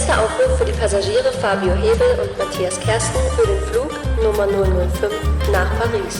Letzter Aufruf für die Passagiere Fabio Hebel und Matthias Kersten für den Flug Nummer 005 nach Paris.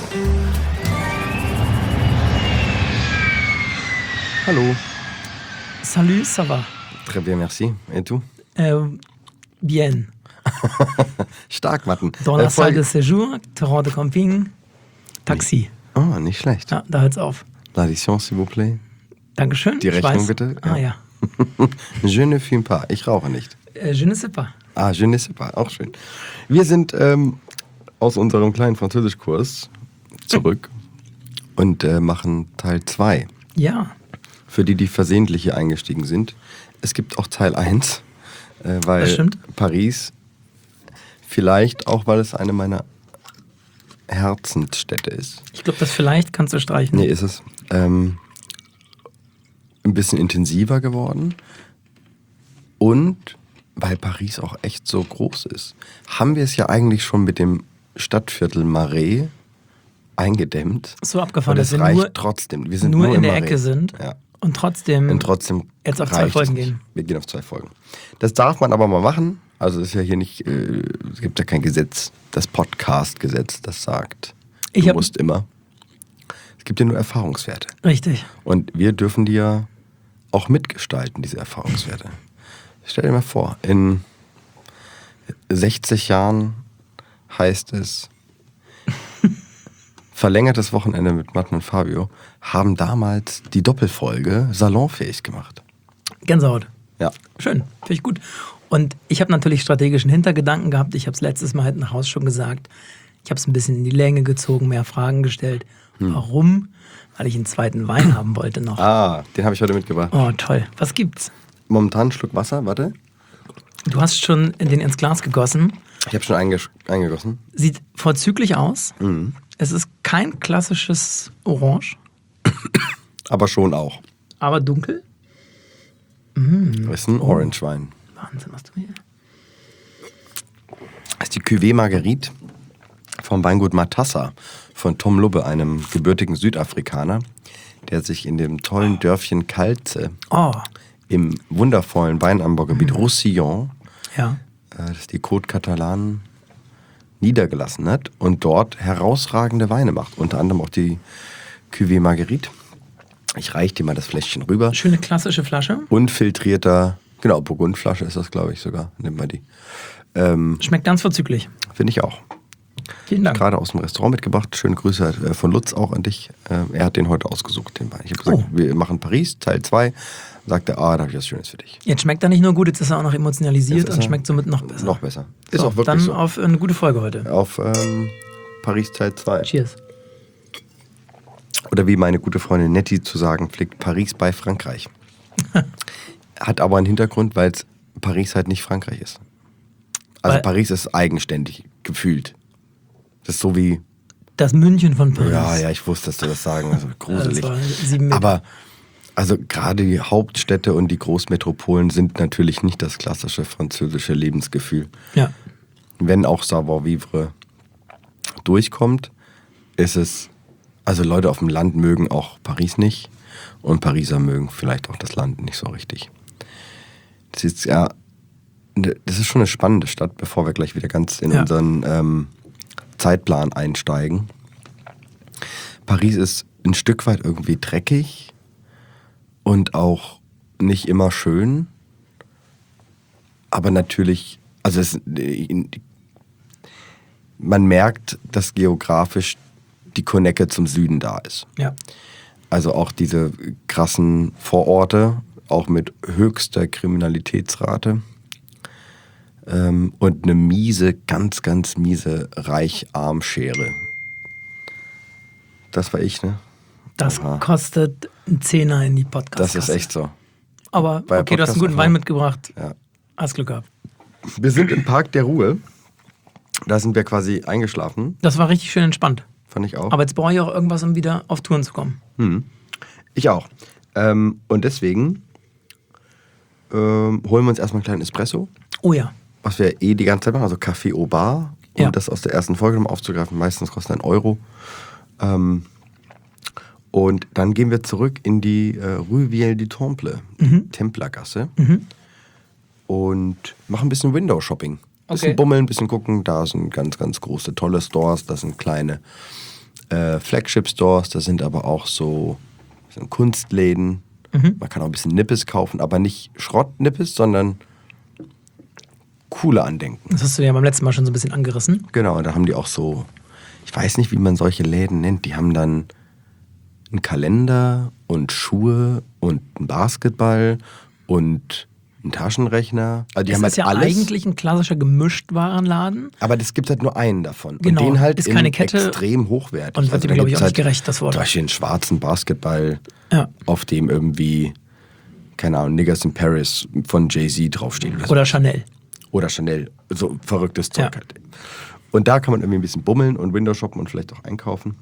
Hallo. Salut, ça va? Très bien, merci. Et tu? Bien. Stark, Matten. Dans la salle de séjour, terrain de camping, Taxi. Oh, nicht schlecht. Ja, da hört's auf. L'addition, s'il vous plaît. Dankeschön. Die Rechnung bitte. Ah ja. Je ne fume pas. Ich rauche nicht. Je ne sais pas. Ah, je ne sais pas. Auch schön. Wir sind aus unserem kleinen Französischkurs zurück und machen Teil 2. Ja. Für die versehentlich hier eingestiegen sind. Es gibt auch Teil 1, weil Das stimmt. Paris, vielleicht auch, weil es eine meiner Herzensstädte ist. Ich glaube, das vielleicht kannst du streichen. Nee, ist es. Ein bisschen intensiver geworden. Und weil Paris auch echt so groß ist, haben wir es ja eigentlich schon mit dem Stadtviertel Marais eingedämmt. So abgefahren, und es dass wir reicht nur, trotzdem. Wir sind nur in im der Marais. Ecke sind Ja. und trotzdem jetzt auf 2 reicht Folgen es nicht. gehen. Wir gehen auf 2 Folgen. Das darf man aber mal machen. Also ist ja hier nicht, es gibt ja kein Gesetz, das Podcast-Gesetz, das sagt, du musst immer. Es gibt ja nur Erfahrungswerte. Richtig. Und wir dürfen die ja auch mitgestalten, diese Erfahrungswerte. Stell dir mal vor, in 60 Jahren heißt es, verlängertes Wochenende mit Matten und Fabio haben damals die Doppelfolge salonfähig gemacht. Gänsehaut. Ja. Schön, finde ich gut. Und ich habe natürlich strategischen Hintergedanken gehabt. Ich habe es letztes Mal nach Haus schon gesagt. Ich habe es ein bisschen in die Länge gezogen, mehr Fragen gestellt. Warum? Weil ich einen zweiten Wein haben wollte noch. Ah, den habe ich heute mitgebracht. Oh, toll. Was gibt's? Momentan einen Schluck Wasser, warte. Du hast schon den ins Glas gegossen. Ich habe schon eingegossen. Sieht vorzüglich aus. Mhm. Es ist kein klassisches Orange, Aber schon auch. aber dunkel. Das ist ein Orange-Wein. Wahnsinn, was du hier... Das ist die Cuvée Marguerite vom Weingut Matassa von Tom Lubbe, einem gebürtigen Südafrikaner, der sich in dem tollen Dörfchen Calze Oh, im wundervollen Weinanbaugebiet Roussillon, ja. das ist die Côte Catalane, niedergelassen hat und dort herausragende Weine macht. Unter anderem auch die Cuvée Marguerite. Ich reiche dir mal das Fläschchen rüber. Schöne klassische Flasche. Unfiltrierter, genau, Burgundflasche ist das, glaube ich, sogar. Nimm mal die. Schmeckt ganz vorzüglich. Finde ich auch. Vielen Dank. Gerade aus dem Restaurant mitgebracht. Schöne Grüße von Lutz auch an dich. Er hat den heute ausgesucht, den Wein. Ich habe gesagt, wir machen Paris, Teil 2. Sagt er, da habe ich was Schönes für dich. Jetzt schmeckt er nicht nur gut, jetzt ist er auch noch emotionalisiert und schmeckt somit noch besser. Noch besser. Ist So, auch wirklich dann so. auf eine gute Folge heute. Auf Paris Teil 2. Cheers. Oder wie meine gute Freundin Nettie zu sagen pflegt, Paris bei Frankreich. Hat aber einen Hintergrund, weil Paris halt nicht Frankreich ist. Also Weil- Paris ist eigenständig gefühlt. Das ist so wie, Das München von Paris. ja, ich wusste, dass du das sagen, also gruselig. Das war 7 Meter. Aber also gerade die Hauptstädte und die Großmetropolen sind natürlich nicht das klassische französische Lebensgefühl. Ja. Wenn auch Savoir-vivre durchkommt, ist es, also Leute auf dem Land mögen auch Paris nicht und Pariser mögen vielleicht auch das Land nicht so richtig. Das ist schon eine spannende Stadt, bevor wir gleich wieder ganz in unseren Zeitplan einsteigen. Paris ist ein Stück weit irgendwie dreckig und auch nicht immer schön, aber natürlich, also man merkt, dass geografisch die Konecke zum Süden da ist. Ja. Also auch diese krassen Vororte, auch mit höchster Kriminalitätsrate und eine miese, ganz, ganz miese Reich-Arm-Schere. Das war ich, ne? Das Aha. kostet einen Zehner in die Podcast. Das ist echt so. Aber Bei okay, du hast einen guten Podcast Wein mitgebracht. Ja. Hast Glück gehabt. Wir sind im Park der Ruhe. Da sind wir quasi eingeschlafen. Das war richtig schön entspannt. Fand ich auch. Aber jetzt brauche ich auch irgendwas, um wieder auf Touren zu kommen. Ich auch. Und deswegen holen wir uns erstmal einen kleinen Espresso. Oh ja. Was wir die ganze Zeit machen, also Café au Bar, um Ja. das aus der ersten Folge nochmal aufzugreifen. Meistens kostet 1 Euro. Und dann gehen wir zurück in die Rue Vieille du Temple, die Templergasse. und mache ein bisschen Window-Shopping. Ein bisschen bummeln, ein bisschen gucken. Da sind ganz, ganz große, tolle Stores. Da sind kleine Flagship-Stores. Da sind aber auch so Kunstläden. Man kann auch ein bisschen Nippes kaufen, aber nicht Schrott-Nippes, sondern coole Andenken. Das hast du ja beim letzten Mal schon so ein bisschen angerissen. Genau, und da haben die auch so, ich weiß nicht, wie man solche Läden nennt, die haben dann einen Kalender und Schuhe und einen Basketball und einen Taschenrechner. Also die haben Das ist halt ja alles, eigentlich ein klassischer Gemischtwarenladen. aber das gibt halt nur einen davon. Genau, Und den halt ist keine in Kette extrem hochwertig. und wird dem, da glaube ich, gibt's auch nicht gerecht, das Wort. Zum Beispiel einen schwarzen Basketball, Ja. auf dem irgendwie, keine Ahnung, Niggas in Paris von Jay-Z draufsteht. Oder so. Oder Chanel. Oder Chanel. So verrücktes Zeug Ja. halt. Und da kann man irgendwie ein bisschen bummeln und Window shoppen und vielleicht auch einkaufen.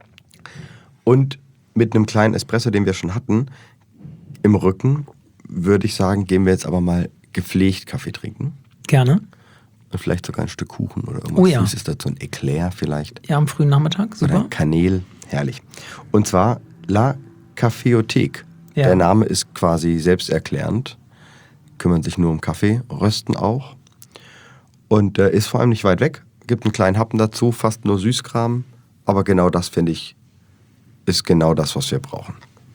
Und mit einem kleinen Espresso, den wir schon hatten, im Rücken, würde ich sagen, gehen wir jetzt aber mal gepflegt Kaffee trinken. Gerne. Und vielleicht sogar ein Stück Kuchen oder irgendwas Oh ja. Süßes dazu, ein Eclair vielleicht. Ja, am frühen Nachmittag. Oder Super. Kanel, herrlich. Und zwar La Caféothèque. Ja. Der Name ist quasi selbsterklärend. Kümmern sich nur um Kaffee, rösten auch. Und ist vor allem nicht weit weg. Gibt einen kleinen Happen dazu, fast nur Süßkram. Aber genau das, finde ich, ist genau das, was wir brauchen.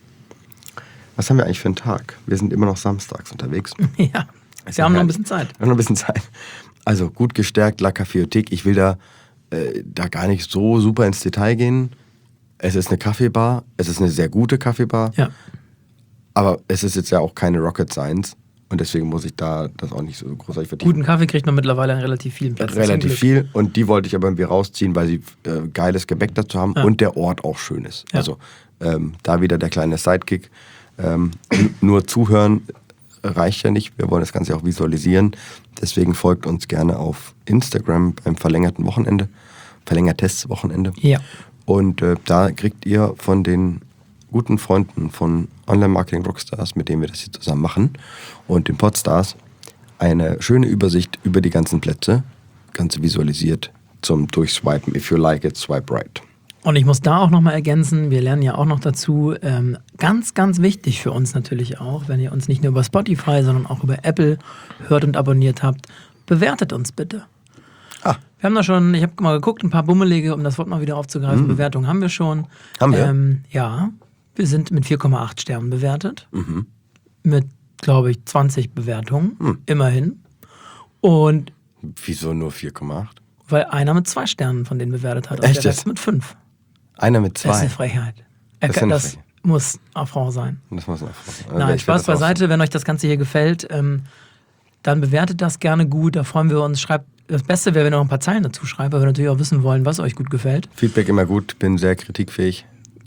Was haben wir eigentlich für einen Tag? Wir sind immer noch samstags unterwegs. Ja. Wir haben noch ein bisschen Zeit. Wir haben noch ein bisschen Zeit. Also gut gestärkt, La Caféothèque. Ich will da gar nicht so super ins Detail gehen. Es ist eine Kaffeebar. Es ist eine sehr gute Kaffeebar. Ja. Aber es ist jetzt ja auch keine Rocket Science. Und deswegen muss ich da das auch nicht so großartig vertiefen. Guten Kaffee kriegt man mittlerweile an relativ vielen Plätzen. Relativ zum Glück. viel. Und die wollte ich aber irgendwie rausziehen, weil sie geiles Gebäck dazu haben und der Ort auch schön ist. Ja. Also da wieder der kleine Sidekick. Nur zuhören reicht ja nicht. Wir wollen das Ganze auch visualisieren. Deswegen folgt uns gerne auf Instagram beim verlängertes Wochenende. Ja. Und da kriegt ihr von den guten Freunden von Online-Marketing-Rockstars, mit denen wir das hier zusammen machen, und den Podstars, eine schöne Übersicht über die ganzen Plätze, Ganze visualisiert zum Durchswipen. If you like it, swipe right. Und ich muss da auch nochmal ergänzen, wir lernen ja auch noch dazu, ganz, ganz wichtig für uns natürlich auch, wenn ihr uns nicht nur über Spotify, sondern auch über Apple hört und abonniert habt, bewertet uns bitte. Ah. Wir haben da schon, ich habe mal geguckt, ein paar Bummelige, um das Wort mal wieder aufzugreifen, Bewertungen haben wir schon. Haben wir? Ja, wir sind mit 4,8 Sternen bewertet. Mit, glaube ich, 20 Bewertungen, immerhin. Und Wieso nur 4,8? weil einer mit 2 Sternen von denen bewertet hat und Echt der jetzt? Rest mit 5. Einer mit Das ist 2. eine Frechheit. Das ist eine Das Frechheit. muss Affront sein. Das muss man auch. Nein, Spaß beiseite. Wenn euch das Ganze hier gefällt, dann bewertet das gerne gut. Da freuen wir uns. Schreibt, das Beste wäre, wenn ihr noch ein paar Zeilen dazu schreibt, weil wir natürlich auch wissen wollen, was euch gut gefällt. Feedback immer gut, bin sehr kritikfähig.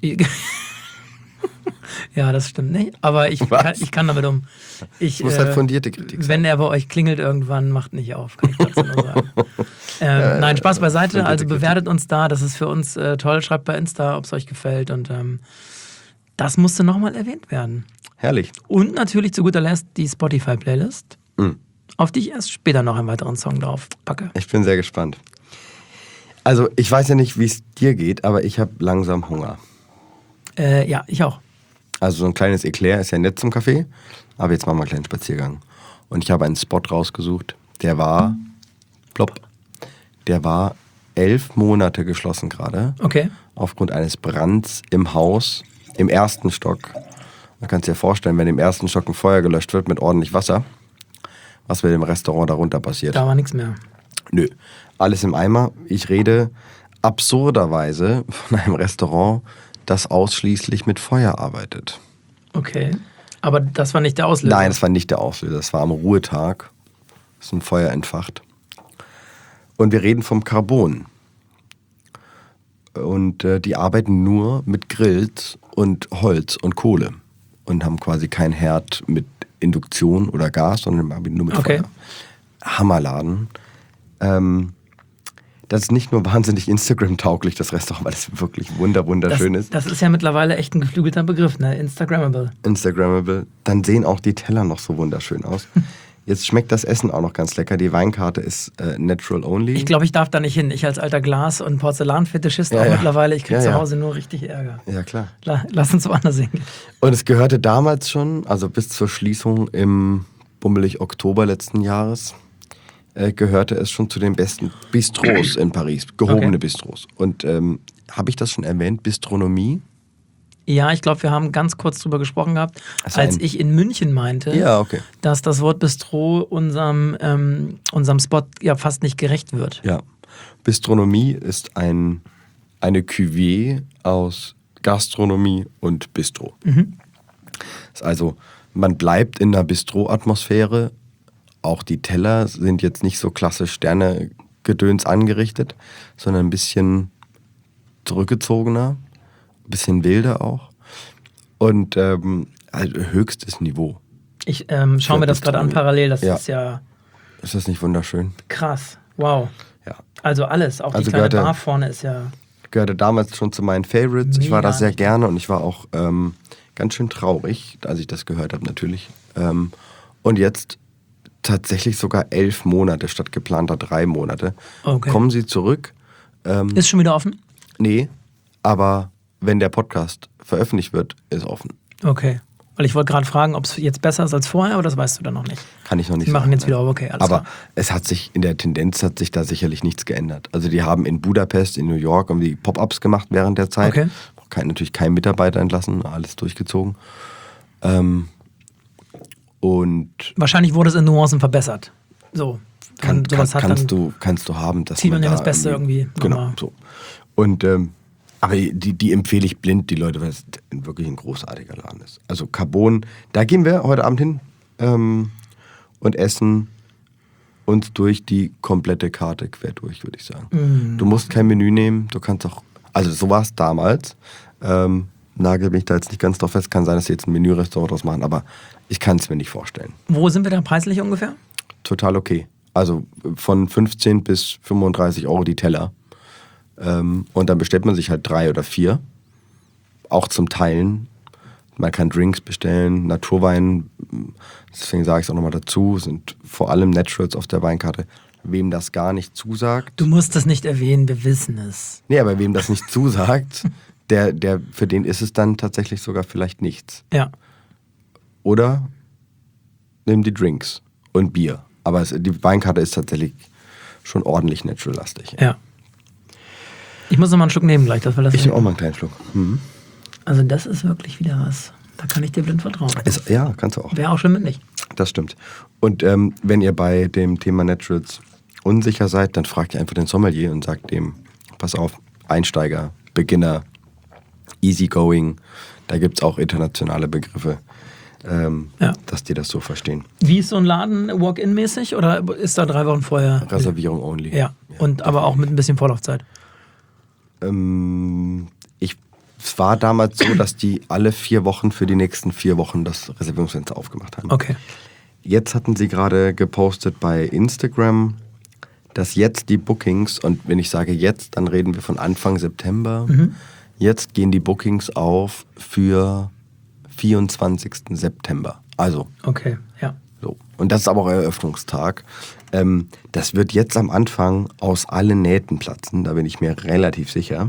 Ja, das stimmt nicht. Aber ich kann damit um. Es muss halt fundierte Kritik sein. Wenn er bei euch klingelt irgendwann, macht nicht auf, kann ich dazu nur sagen. Nein, Spaß beiseite. Also bewertet uns da. Das ist für uns toll. Schreibt bei Insta, ob es euch gefällt. Und das musste nochmal erwähnt werden. Herrlich. Und natürlich zu guter Letzt die Spotify-Playlist, auf die ich erst später noch einen weiteren Song drauf packe. Ich bin sehr gespannt. Also, ich weiß ja nicht, wie es dir geht, aber ich habe langsam Hunger. Ja, ich auch. Also so ein kleines Eclair ist ja nett zum Kaffee, aber jetzt machen wir einen kleinen Spaziergang. Und ich habe einen Spot rausgesucht, der war, der war 11 Monate geschlossen gerade. Okay. Aufgrund eines Brands im Haus, im ersten Stock. Man kann es dir vorstellen, wenn im ersten Stock ein Feuer gelöscht wird mit ordentlich Wasser, was mit dem Restaurant darunter passiert. Da war nichts mehr. Nö, alles im Eimer. Ich rede absurderweise von einem Restaurant, das ausschließlich mit Feuer arbeitet. Okay. Aber das war nicht der Auslöser. Nein, das war nicht der Auslöser. Das war am Ruhetag. Es ist ein Feuer entfacht. Und wir reden vom Carbon. Und die arbeiten nur mit Grills und Holz und Kohle. Und haben quasi kein Herd mit Induktion oder Gas, sondern arbeiten nur mit Okay. Feuer. Hammerladen. Das ist nicht nur wahnsinnig Instagram-tauglich, das Restaurant, weil es wirklich wunderschön ist. Das ist ja mittlerweile echt ein geflügelter Begriff, ne? Instagrammable. Instagrammable. Dann sehen auch die Teller noch so wunderschön aus. Jetzt schmeckt das Essen auch noch ganz lecker. Die Weinkarte ist natural only. Ich glaube, ich darf da nicht hin. Ich als alter Glas- und Porzellanfetischist Ja, auch ja. mittlerweile, ich krieg Ja, zu ja. Hause nur richtig Ärger. Ja, klar. Lass uns woanders hingehen. Und es gehörte damals schon, also bis zur Schließung im bummelig Oktober letzten Jahres, gehörte es schon zu den besten Bistros in Paris, gehobene Bistros. Und habe ich das schon erwähnt, Bistronomie? Ja, ich glaube, wir haben ganz kurz drüber gesprochen gehabt, als ich in München meinte, dass das Wort Bistro unserem Spot ja fast nicht gerecht wird. Ja, Bistronomie ist eine Cuvée aus Gastronomie und Bistro. Also man bleibt in der Bistro-Atmosphäre. Auch die Teller sind jetzt nicht so klassisch Sterne-Gedöns angerichtet, sondern ein bisschen zurückgezogener, ein bisschen wilder auch. Und also höchstes Niveau. Ich schaue mir das gerade an parallel. Das ist ja... Ist das nicht wunderschön? Krass. Wow. Ja. Also alles. Auch die kleine Bar vorne ist ja... Gehörte damals schon zu meinen Favorites. Ich war da sehr gerne und ich war auch ganz schön traurig, als ich das gehört habe natürlich. Und jetzt tatsächlich sogar 11 Monate statt geplanter 3 Monate. Kommen sie zurück. Ist schon wieder offen? Nee, aber wenn der Podcast veröffentlicht wird, ist offen. Okay. Weil ich wollte gerade fragen, ob es jetzt besser ist als vorher, aber das weißt du dann noch nicht. Kann ich noch nicht sagen. Die machen jetzt wieder auf, okay, alles aber klar. Es hat sich, in der Tendenz hat sich da sicherlich nichts geändert. Also die haben in Budapest, in New York irgendwie Pop-Ups gemacht während der Zeit. Okay. Natürlich keinen Mitarbeiter entlassen, alles durchgezogen. Und wahrscheinlich wurde es in Nuancen verbessert. So. Kannst du haben. Dass zieht man ja das Beste irgendwie. Genau, so. Und aber die empfehle ich blind, die Leute, weil es wirklich ein großartiger Laden ist. Also Carbon, da gehen wir heute Abend hin und essen uns durch die komplette Karte quer durch, würde ich sagen. Du musst kein Menü nehmen, du kannst auch, also so war es damals, nagel mich da jetzt nicht ganz drauf fest, kann sein, dass sie jetzt ein Menü-Restaurant draus machen, aber ich kann es mir nicht vorstellen. Wo sind wir da preislich ungefähr? Total okay. Also von 15 bis 35 Euro die Teller. Und dann bestellt man sich halt 3 oder 4. Auch zum Teilen. Man kann Drinks bestellen, Naturwein. Deswegen sage ich es auch nochmal dazu. Sind vor allem Naturals auf der Weinkarte. Wem das gar nicht zusagt. Du musst das nicht erwähnen, wir wissen es. Nee, aber wem das nicht zusagt, für den ist es dann tatsächlich sogar vielleicht nichts. Ja. Oder nimm die Drinks und Bier. Aber die Weinkarte ist tatsächlich schon ordentlich natural-lastig. Ja. Ich muss noch mal einen Schluck nehmen gleich. Ich nehme auch mal einen kleinen Schluck. Also das ist wirklich wieder was. Da kann ich dir blind vertrauen. Ja, kannst du auch. Wäre auch schön mit nicht. Das stimmt. Und wenn ihr bei dem Thema Naturals unsicher seid, dann fragt ihr einfach den Sommelier und sagt dem, pass auf, Einsteiger, Beginner, Easygoing, da gibt es auch internationale Begriffe, dass die das so verstehen. Wie ist so ein Laden Walk-in-mäßig oder ist da 3 Wochen vorher? Reservierung only. Ja, und aber auch mit ein bisschen Vorlaufzeit. Es war damals so, dass die alle 4 Wochen für die nächsten 4 Wochen das Reservierungsfenster aufgemacht haben. Okay. Jetzt hatten sie gerade gepostet bei Instagram, dass jetzt die Bookings, und wenn ich sage jetzt, dann reden wir von Anfang September, jetzt gehen die Bookings auf für 24. September. Also. Okay, ja. So. Und das ist aber auch Eröffnungstag. Das wird jetzt am Anfang aus allen Nähten platzen, da bin ich mir relativ sicher.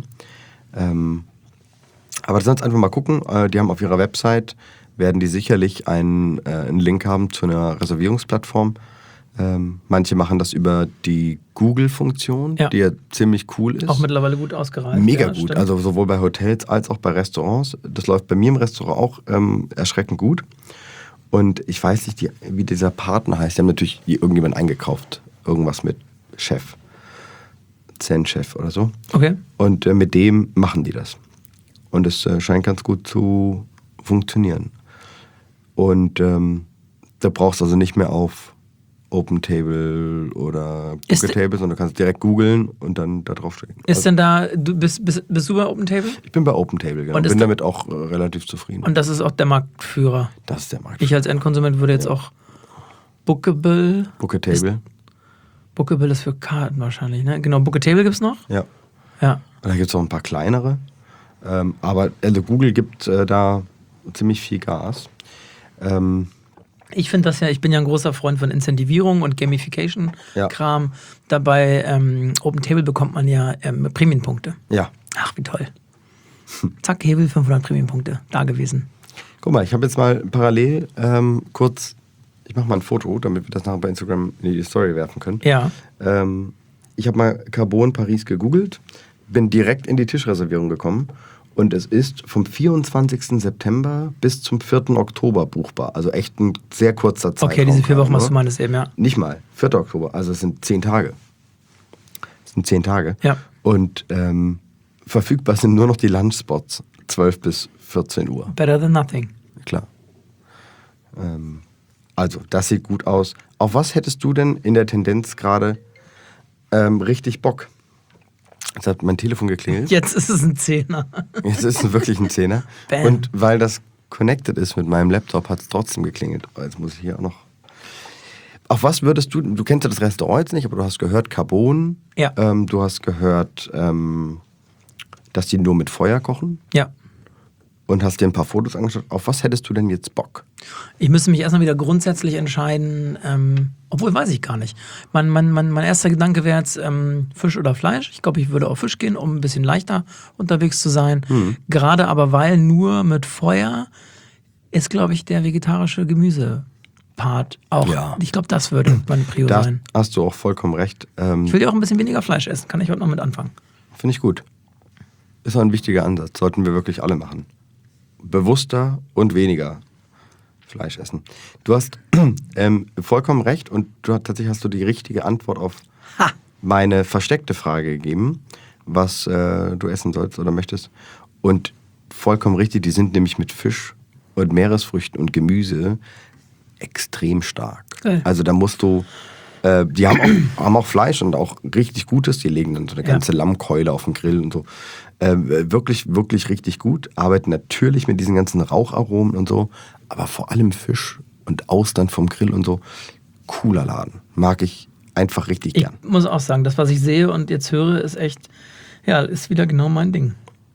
Aber sonst einfach mal gucken. Die haben auf ihrer Website, werden die sicherlich einen Link haben zu einer Reservierungsplattform. Manche machen das über die Google-Funktion, die ja ziemlich cool ist. Auch mittlerweile gut ausgereift. Mega gut, stimmt. Also sowohl bei Hotels als auch bei Restaurants. Das läuft bei mir im Restaurant auch erschreckend gut. Und ich weiß nicht, wie dieser Partner heißt. Die haben natürlich irgendjemand eingekauft. Irgendwas mit Chef. Zen-Chef oder so. Okay. Und mit dem machen die das. Und es scheint ganz gut zu funktionieren. Und da brauchst du also nicht mehr auf OpenTable oder Bookatable, sondern du kannst direkt googeln und dann da draufstehen. Ist denn da, bist du bei OpenTable? Ich bin bei OpenTable, genau. Und bin damit auch relativ zufrieden. Und das ist auch der Marktführer? Das ist der Marktführer. Ich als Endkonsument würde jetzt auch Bookatable ist für Karten wahrscheinlich, ne? Genau, Bookatable gibt's noch? Ja. Ja. Und da gibt es auch ein paar kleinere. Aber also Google gibt da ziemlich viel Gas. Ich finde das ja, ich bin ja ein großer Freund von Incentivierung und Gamification-Kram. Ja. Dabei OpenTable bekommt man ja Prämienpunkte. Ja. Ach, wie toll. Zack, Hebel, 500 Prämienpunkte. Da gewesen. Guck mal, ich habe jetzt mal parallel kurz Ich mache mal ein Foto, damit wir das nachher bei Instagram in die Story werfen können. Ja. Ich habe mal Carbon Paris gegoogelt, bin direkt in die Tischreservierung gekommen und es ist vom 24. September bis zum 4. Oktober buchbar. Also echt ein sehr kurzer Zeitraum. Okay, diese 4 Wochen, was nur. du meinst eben, ja. Nicht mal, 4. Oktober, also es sind 10 Tage. Ja. Und verfügbar sind nur noch die Lunchspots, 12 bis 14 Uhr. Better than nothing. Klar. Also, das sieht gut aus. Auf was hättest du denn in der Tendenz gerade richtig Bock? Jetzt hat mein Telefon geklingelt. Jetzt ist es ein Zehner. Jetzt ist es wirklich ein Zehner. Bam. Und weil das connected ist mit meinem Laptop, hat es trotzdem geklingelt. Oh, jetzt muss ich hier auch noch... Auf was würdest du kennst ja das Restaurant jetzt nicht, aber du hast gehört Carbon. Ja. Du hast gehört, dass die nur mit Feuer kochen. Ja. Und hast dir ein paar Fotos angeschaut. Auf was hättest du denn jetzt Bock? Ich müsste mich erstmal wieder grundsätzlich entscheiden, obwohl weiß ich gar nicht. Mein erster Gedanke wäre jetzt Fisch oder Fleisch. Ich glaube, ich würde auf Fisch gehen, um ein bisschen leichter unterwegs zu sein. Gerade aber, weil nur mit Feuer ist, glaube ich, der vegetarische Gemüsepart auch. Ja. Ich glaube, das würde mein Prio Da sein. hast du auch vollkommen recht. Ich will ja auch ein bisschen weniger Fleisch essen. Kann ich heute noch mit anfangen. Finde ich gut. Ist auch ein wichtiger Ansatz. Sollten wir wirklich alle machen. Bewusster und weniger Fleisch essen. Du hast vollkommen recht und tatsächlich hast du die richtige Antwort auf meine versteckte Frage gegeben, was du essen sollst oder möchtest. Und vollkommen richtig, die sind nämlich mit Fisch und Meeresfrüchten und Gemüse extrem stark. Geil. Also da musst du, die haben auch Fleisch und auch richtig Gutes, die legen dann so eine ganze Lammkeule auf den Grill und so. Wirklich, wirklich richtig gut. Arbeiten natürlich mit diesen ganzen Raucharomen und so, aber vor allem Fisch und Austern vom Grill und so. Cooler Laden. Mag ich einfach richtig Ich gern. muss auch sagen, das, was ich sehe und jetzt höre, ist echt, ja, ist wieder genau mein Ding.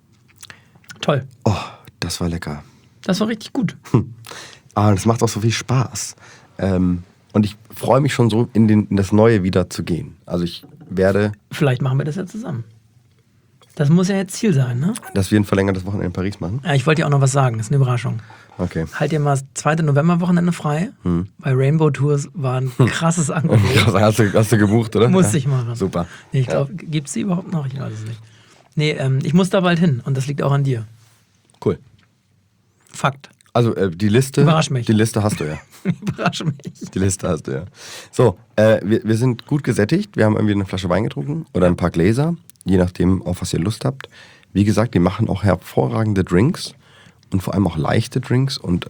Toll. Oh, das war lecker. Das war richtig gut. Aber das macht auch so viel Spaß. Und ich freue mich schon so, in das Neue wieder zu gehen. Also ich werde... Vielleicht machen wir das ja zusammen. Das muss ja jetzt Ziel sein, ne? Dass wir ein verlängertes Wochenende in Paris machen? Ja, ich wollte dir auch noch was sagen, das ist eine Überraschung. Okay. Halt dir mal das 2. November-Wochenende frei. Bei Rainbow Tours war ein krasses Angebot. Hast du gebucht, oder? Musste ich machen. Super. Nee, ich glaube, gibt es die überhaupt noch? Ich weiß es nicht. Nee, ich muss da bald hin und das liegt auch an dir. Cool. Fakt. Also die Liste... Überrasch mich. Die Liste hast du ja. Überrasche mich. Die Liste hast du ja. So, wir sind gut gesättigt. Wir haben irgendwie eine Flasche Wein getrunken oder ein paar Gläser, je nachdem, auf was ihr Lust habt. Wie gesagt, die machen auch hervorragende Drinks und vor allem auch leichte Drinks und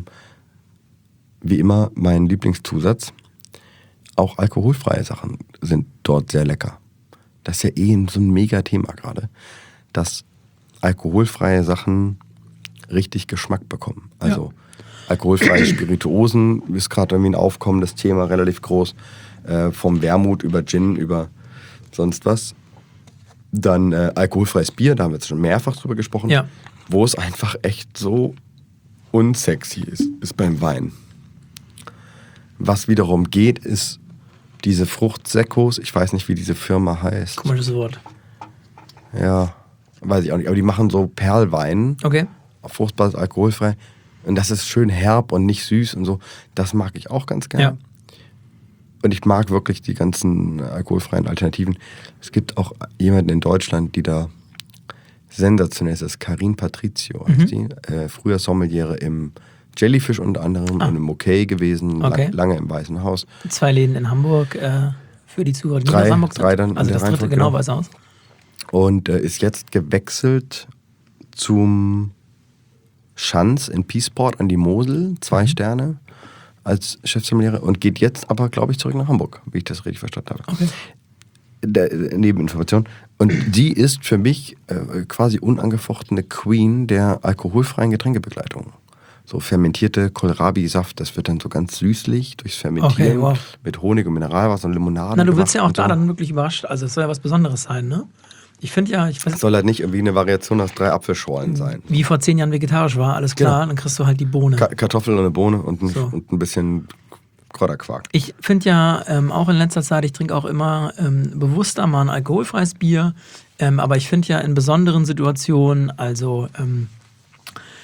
wie immer mein Lieblingszusatz, auch alkoholfreie Sachen sind dort sehr lecker. Das ist ja so ein Mega-Thema gerade, dass alkoholfreie Sachen richtig Geschmack bekommen. Also alkoholfreie Spirituosen ist gerade irgendwie ein aufkommendes Thema, relativ groß. Vom Wermut über Gin, über sonst was. Dann alkoholfreies Bier, da haben wir jetzt schon mehrfach drüber gesprochen. Ja. Wo es einfach echt so unsexy ist beim Wein. Was wiederum geht, ist diese Fruchtsekkos. Ich weiß nicht, wie diese Firma heißt. Komisches Wort. Ja, weiß ich auch nicht. Aber die machen so Perlwein. Okay. Fruchtbares, alkoholfrei. Und das ist schön herb und nicht süß und so. Das mag ich auch ganz gerne. Ja. Und ich mag wirklich die ganzen alkoholfreien Alternativen. Es gibt auch jemanden in Deutschland, die da sensationell ist. Das ist Karin Patricio, heißt die. Früher Sommeliere im Jellyfish unter anderem und im Okay gewesen. Okay. Lange im Weißen Haus. 2 Läden in Hamburg für die Zuhörer, die Drei- aus Hamburg sind. drei dann in also der das dritte Reihenfolge, genau genau. weiß aus. Und ist jetzt gewechselt zum Schanz in Peaceport an die Mosel, 2 Sterne als Chefsommeliere und geht jetzt aber, glaube ich, zurück nach Hamburg, wie ich das richtig verstanden habe. Okay. Nebeninformation. Und die ist für mich quasi unangefochtene Queen der alkoholfreien Getränkebegleitung. So fermentierte Kohlrabi-Saft, das wird dann so ganz süßlich durchs Fermentieren Okay, wow. mit Honig und Mineralwasser und Limonade. Na, du willst ja auch gemacht da und so. dann wirklich überrascht. Also es soll ja was Besonderes sein, ne? Ich finde ja, ich weiß Das soll halt nicht irgendwie eine Variation aus 3 Apfelschorlen sein. wie vor 10 Jahren vegetarisch war, alles klar, Genau. dann kriegst du halt die Bohne. Kartoffel und eine Bohne und So. ein bisschen Kräuterquark. Ich finde ja auch in letzter Zeit, ich trinke auch immer bewusster mal ein alkoholfreies Bier, aber ich finde ja in besonderen Situationen, also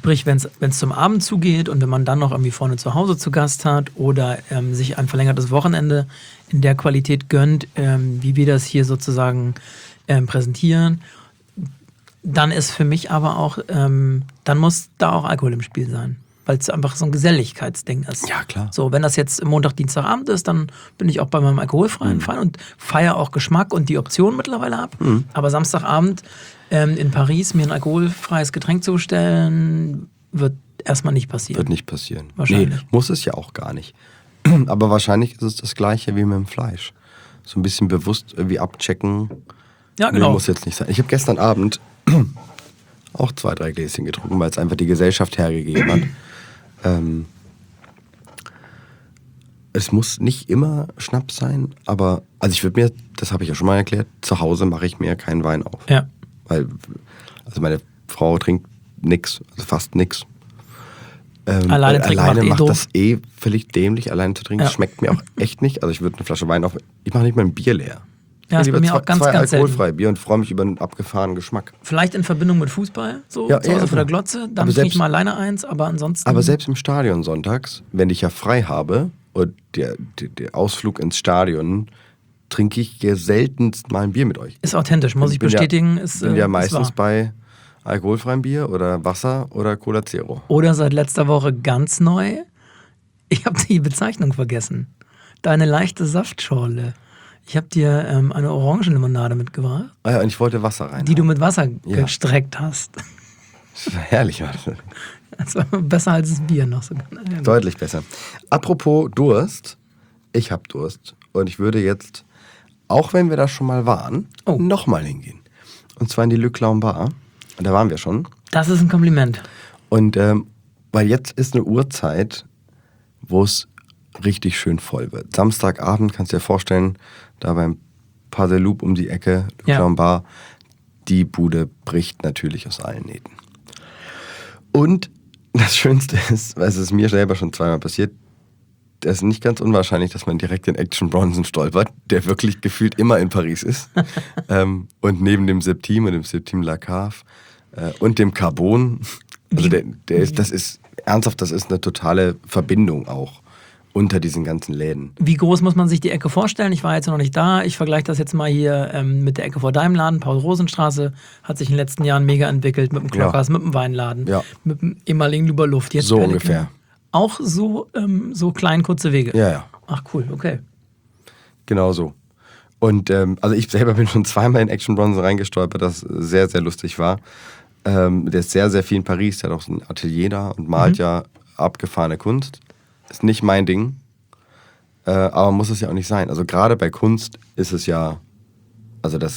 Sprich, wenn es zum Abend zugeht und wenn man dann noch irgendwie vorne zu Hause zu Gast hat oder sich ein verlängertes Wochenende in der Qualität gönnt, wie wir das hier sozusagen präsentieren, dann ist für mich aber auch, dann muss da auch Alkohol im Spiel sein. Weil es einfach so ein Geselligkeitsding ist. Ja, klar. So, wenn das jetzt Montag, Dienstagabend ist, dann bin ich auch bei meinem alkoholfreien Fall und feiere auch Geschmack und die Option mittlerweile ab. Aber Samstagabend in Paris mir ein alkoholfreies Getränk zu bestellen, wird erstmal nicht passieren. Wird nicht passieren. Wahrscheinlich. Nee, muss es ja auch gar nicht. Aber wahrscheinlich ist es das Gleiche wie mit dem Fleisch. So ein bisschen bewusst irgendwie abchecken. Ja, genau. Nee, muss jetzt nicht sein. Ich habe gestern Abend auch 2, 3 Gläschen getrunken, weil es einfach die Gesellschaft hergegeben hat. Es muss nicht immer Schnaps sein, aber also ich würde mir, das habe ich ja schon mal erklärt, zu Hause mache ich mir keinen Wein auf. Ja. Weil, also meine Frau trinkt nix, also fast nix. Alleine trinken macht macht doof. das völlig dämlich, alleine zu trinken. Ja. Das schmeckt mir auch echt nicht. Also ich würde eine Flasche Wein auf, ich mache nicht mal ein Bier leer. Ja, ist bei mir auch ganz, zwei ganz selten. alkoholfreie Bier und freue mich über einen abgefahrenen Geschmack. Vielleicht in Verbindung mit Fußball, so Ja, zu Hause ja, vor der genau. Glotze, dann Aber trinke ich selbst- mal alleine eins, aber ansonsten... Aber selbst im Stadion sonntags, wenn ich ja frei habe und der Ausflug ins Stadion, trinke ich ja seltenst mal ein Bier mit euch. ist authentisch, muss ich bin bestätigen. Ich bin ja ist meistens wahr. bei alkoholfreiem Bier oder Wasser oder Cola Zero. Oder seit letzter Woche ganz neu, ich habe die Bezeichnung vergessen. Deine leichte Saftschorle. Ich habe dir eine Orangenlimonade mitgebracht, Ah ja, und ich wollte Wasser rein. die du mit Wasser Ja. gestreckt hast. Das war herrlich, war das. Das war besser als das Bier noch. So. Deutlich besser. Apropos Durst, ich habe Durst und ich würde jetzt, auch wenn wir da schon mal waren, nochmal hingehen. Und zwar in die Le Clown Bar. Und da waren wir schon. Das ist ein Kompliment. Und weil jetzt ist eine Uhrzeit, wo es richtig schön voll wird. Samstagabend, kannst du dir vorstellen, da beim Pas de Loup um die Ecke, Le Ja. Clown Bar, die Bude bricht natürlich aus allen Nähten. Und das Schönste ist, weil es ist mir selber schon zweimal passiert, es ist nicht ganz unwahrscheinlich, dass man direkt in Action Bronson stolpert, der wirklich gefühlt immer in Paris ist. Und neben dem Septim und dem Septim La Cave und dem Carbon, also das ist ernsthaft, das ist eine totale Verbindung auch unter diesen ganzen Läden. Wie groß muss man sich die Ecke vorstellen? Ich war jetzt noch nicht da. Ich vergleiche das jetzt mal hier mit der Ecke vor deinem Laden. Paul-Rosen-Straße hat sich in den letzten Jahren mega entwickelt. Mit dem Klockhaus, mit dem Weinladen, Ja. mit dem ehemaligen Lüberluft. Jetzt So Pelikan. ungefähr. Auch so klein, kurze Wege? Ja, ja. Ach cool, okay. Genau so. Und also ich selber bin schon zweimal in Action Bronson reingestolpert, das sehr, sehr lustig war. Der ist sehr, sehr viel in Paris, der hat auch so ein Atelier da und malt ja abgefahrene Kunst. Ist nicht mein Ding, aber muss es ja auch nicht sein. Also gerade bei Kunst ist es ja, also du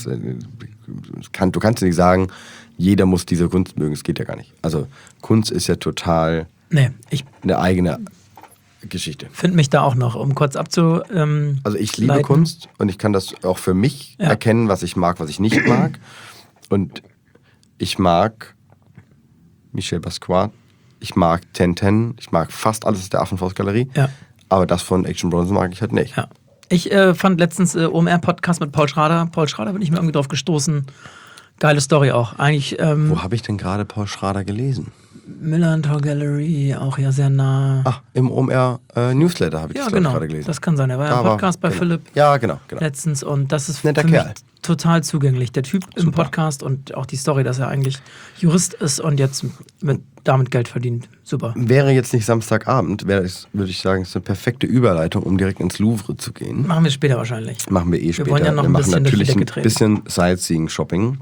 kannst nicht sagen, jeder muss diese Kunst mögen, es geht ja gar nicht. Also Kunst ist ja total Nee, ich eine eigene Geschichte. finde mich da auch noch, um kurz abzuleiten. Also ich liebe Kunst und ich kann das auch für mich erkennen, was ich mag, was ich nicht mag. Und ich mag Michel Basquiat, ich mag Tintin, ich mag fast alles aus der Affenfaustgalerie. Ja. Aber das von Action Bronson mag ich halt nicht. Ja. Ich fand letztens OMR-Podcast mit Paul Schrader. Paul Schrader bin ich mir irgendwie drauf gestoßen. Geile Story auch. Eigentlich Wo habe ich denn gerade Paul Schrader gelesen? Millantor Gallery, auch ja sehr nah. Ach, im OMR Newsletter habe ich Ja, das genau. gerade gelesen. Das kann sein. Er war ja Da im Podcast bei genau. Philipp Ja, genau. letztens und das ist Netter für mich Kerl. total zugänglich. Der Typ im Super. Podcast und auch die Story, dass er eigentlich Jurist ist und jetzt damit Geld verdient. Super. Wäre jetzt nicht Samstagabend, würde ich sagen, es ist eine perfekte Überleitung, um direkt ins Louvre zu gehen. Machen wir später wahrscheinlich. Machen wir später. wollen ja noch ein machen bisschen durch die natürlich Decke ein treten. bisschen Sightseeing-Shopping.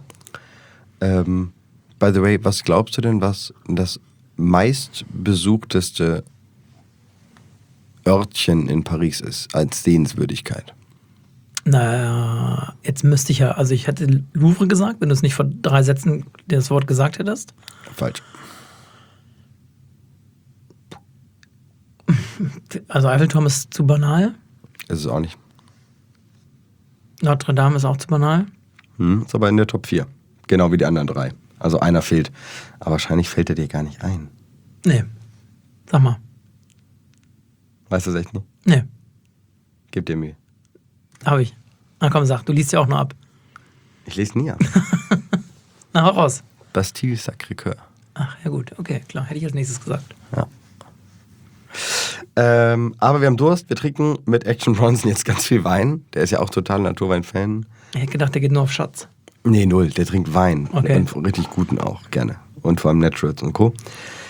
By the way, was glaubst du denn, was das meistbesuchteste Örtchen in Paris ist, als Sehenswürdigkeit? Naja, jetzt müsste ich ja, also ich hätte Louvre gesagt, wenn du es nicht vor 3 Sätzen das Wort gesagt hättest. Falsch. Also Eiffelturm ist zu banal. Ist es auch nicht. Notre Dame ist auch zu banal. Ist aber in der Top 4. Genau wie die anderen 3. Also einer fehlt. Aber wahrscheinlich fällt er dir gar nicht ein. Nee. Sag mal. Weißt du es echt nicht? Nee, Gib dir Mühe. hab ich. Na komm, sag, du liest ja auch noch ab. Ich lese nie ab. Na, hau raus. Bastille Sacré-Cœur. Ach, ja gut, okay, klar, hätte ich als nächstes gesagt. Ja. Aber wir haben Durst, wir trinken mit Action Bronson jetzt ganz viel Wein. Der ist ja auch total Naturwein-Fan. Ich hätte gedacht, der geht nur auf Shots. Nee, null, der trinkt Wein. Okay. Und richtig guten auch, gerne. Und vor allem Naturals und Co.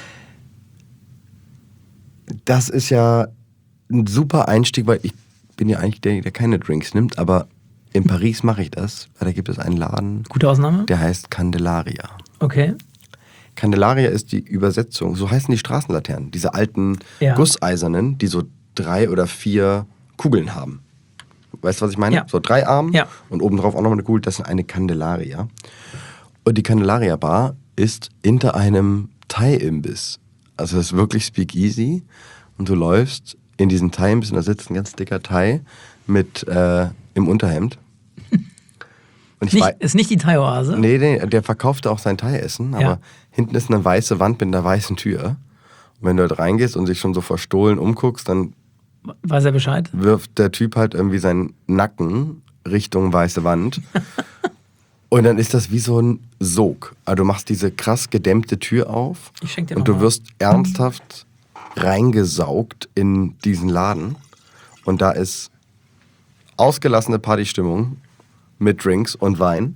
Das ist ja ein super Einstieg, weil ich bin ja eigentlich der keine Drinks nimmt, aber in Paris mache ich das, weil da gibt es einen Laden, Gute Ausnahme? der heißt Candelaria. Okay. Candelaria ist die Übersetzung, so heißen die Straßenlaternen, diese alten Ja. gusseisernen, die so 3 oder 4 Kugeln haben. Weißt du, was ich meine? Ja. So 3 Arme Ja. und obendrauf auch nochmal eine Kugel, das ist eine Candelaria. Und die Candelaria Bar ist hinter einem Thai-Imbiss. Also das ist wirklich Speakeasy und du läufst in diesen Thai-Imbiss und da sitzt ein ganz dicker Thai mit im Unterhemd. Und Ist nicht die Thai-Oase? Nee, der verkaufte auch sein Thai-Essen, aber Ja. hinten ist eine weiße Wand mit einer weißen Tür. Und wenn du dort reingehst und dich schon so verstohlen umguckst, dann Weiß er Bescheid? wirft der Typ halt irgendwie seinen Nacken Richtung weiße Wand. Und dann ist das wie so ein Sog. Also du machst diese krass gedämmte Tür auf Ich schenk dir und noch du mal. wirst ernsthaft reingesaugt in diesen Laden. Und da ist ausgelassene Partystimmung mit Drinks und Wein.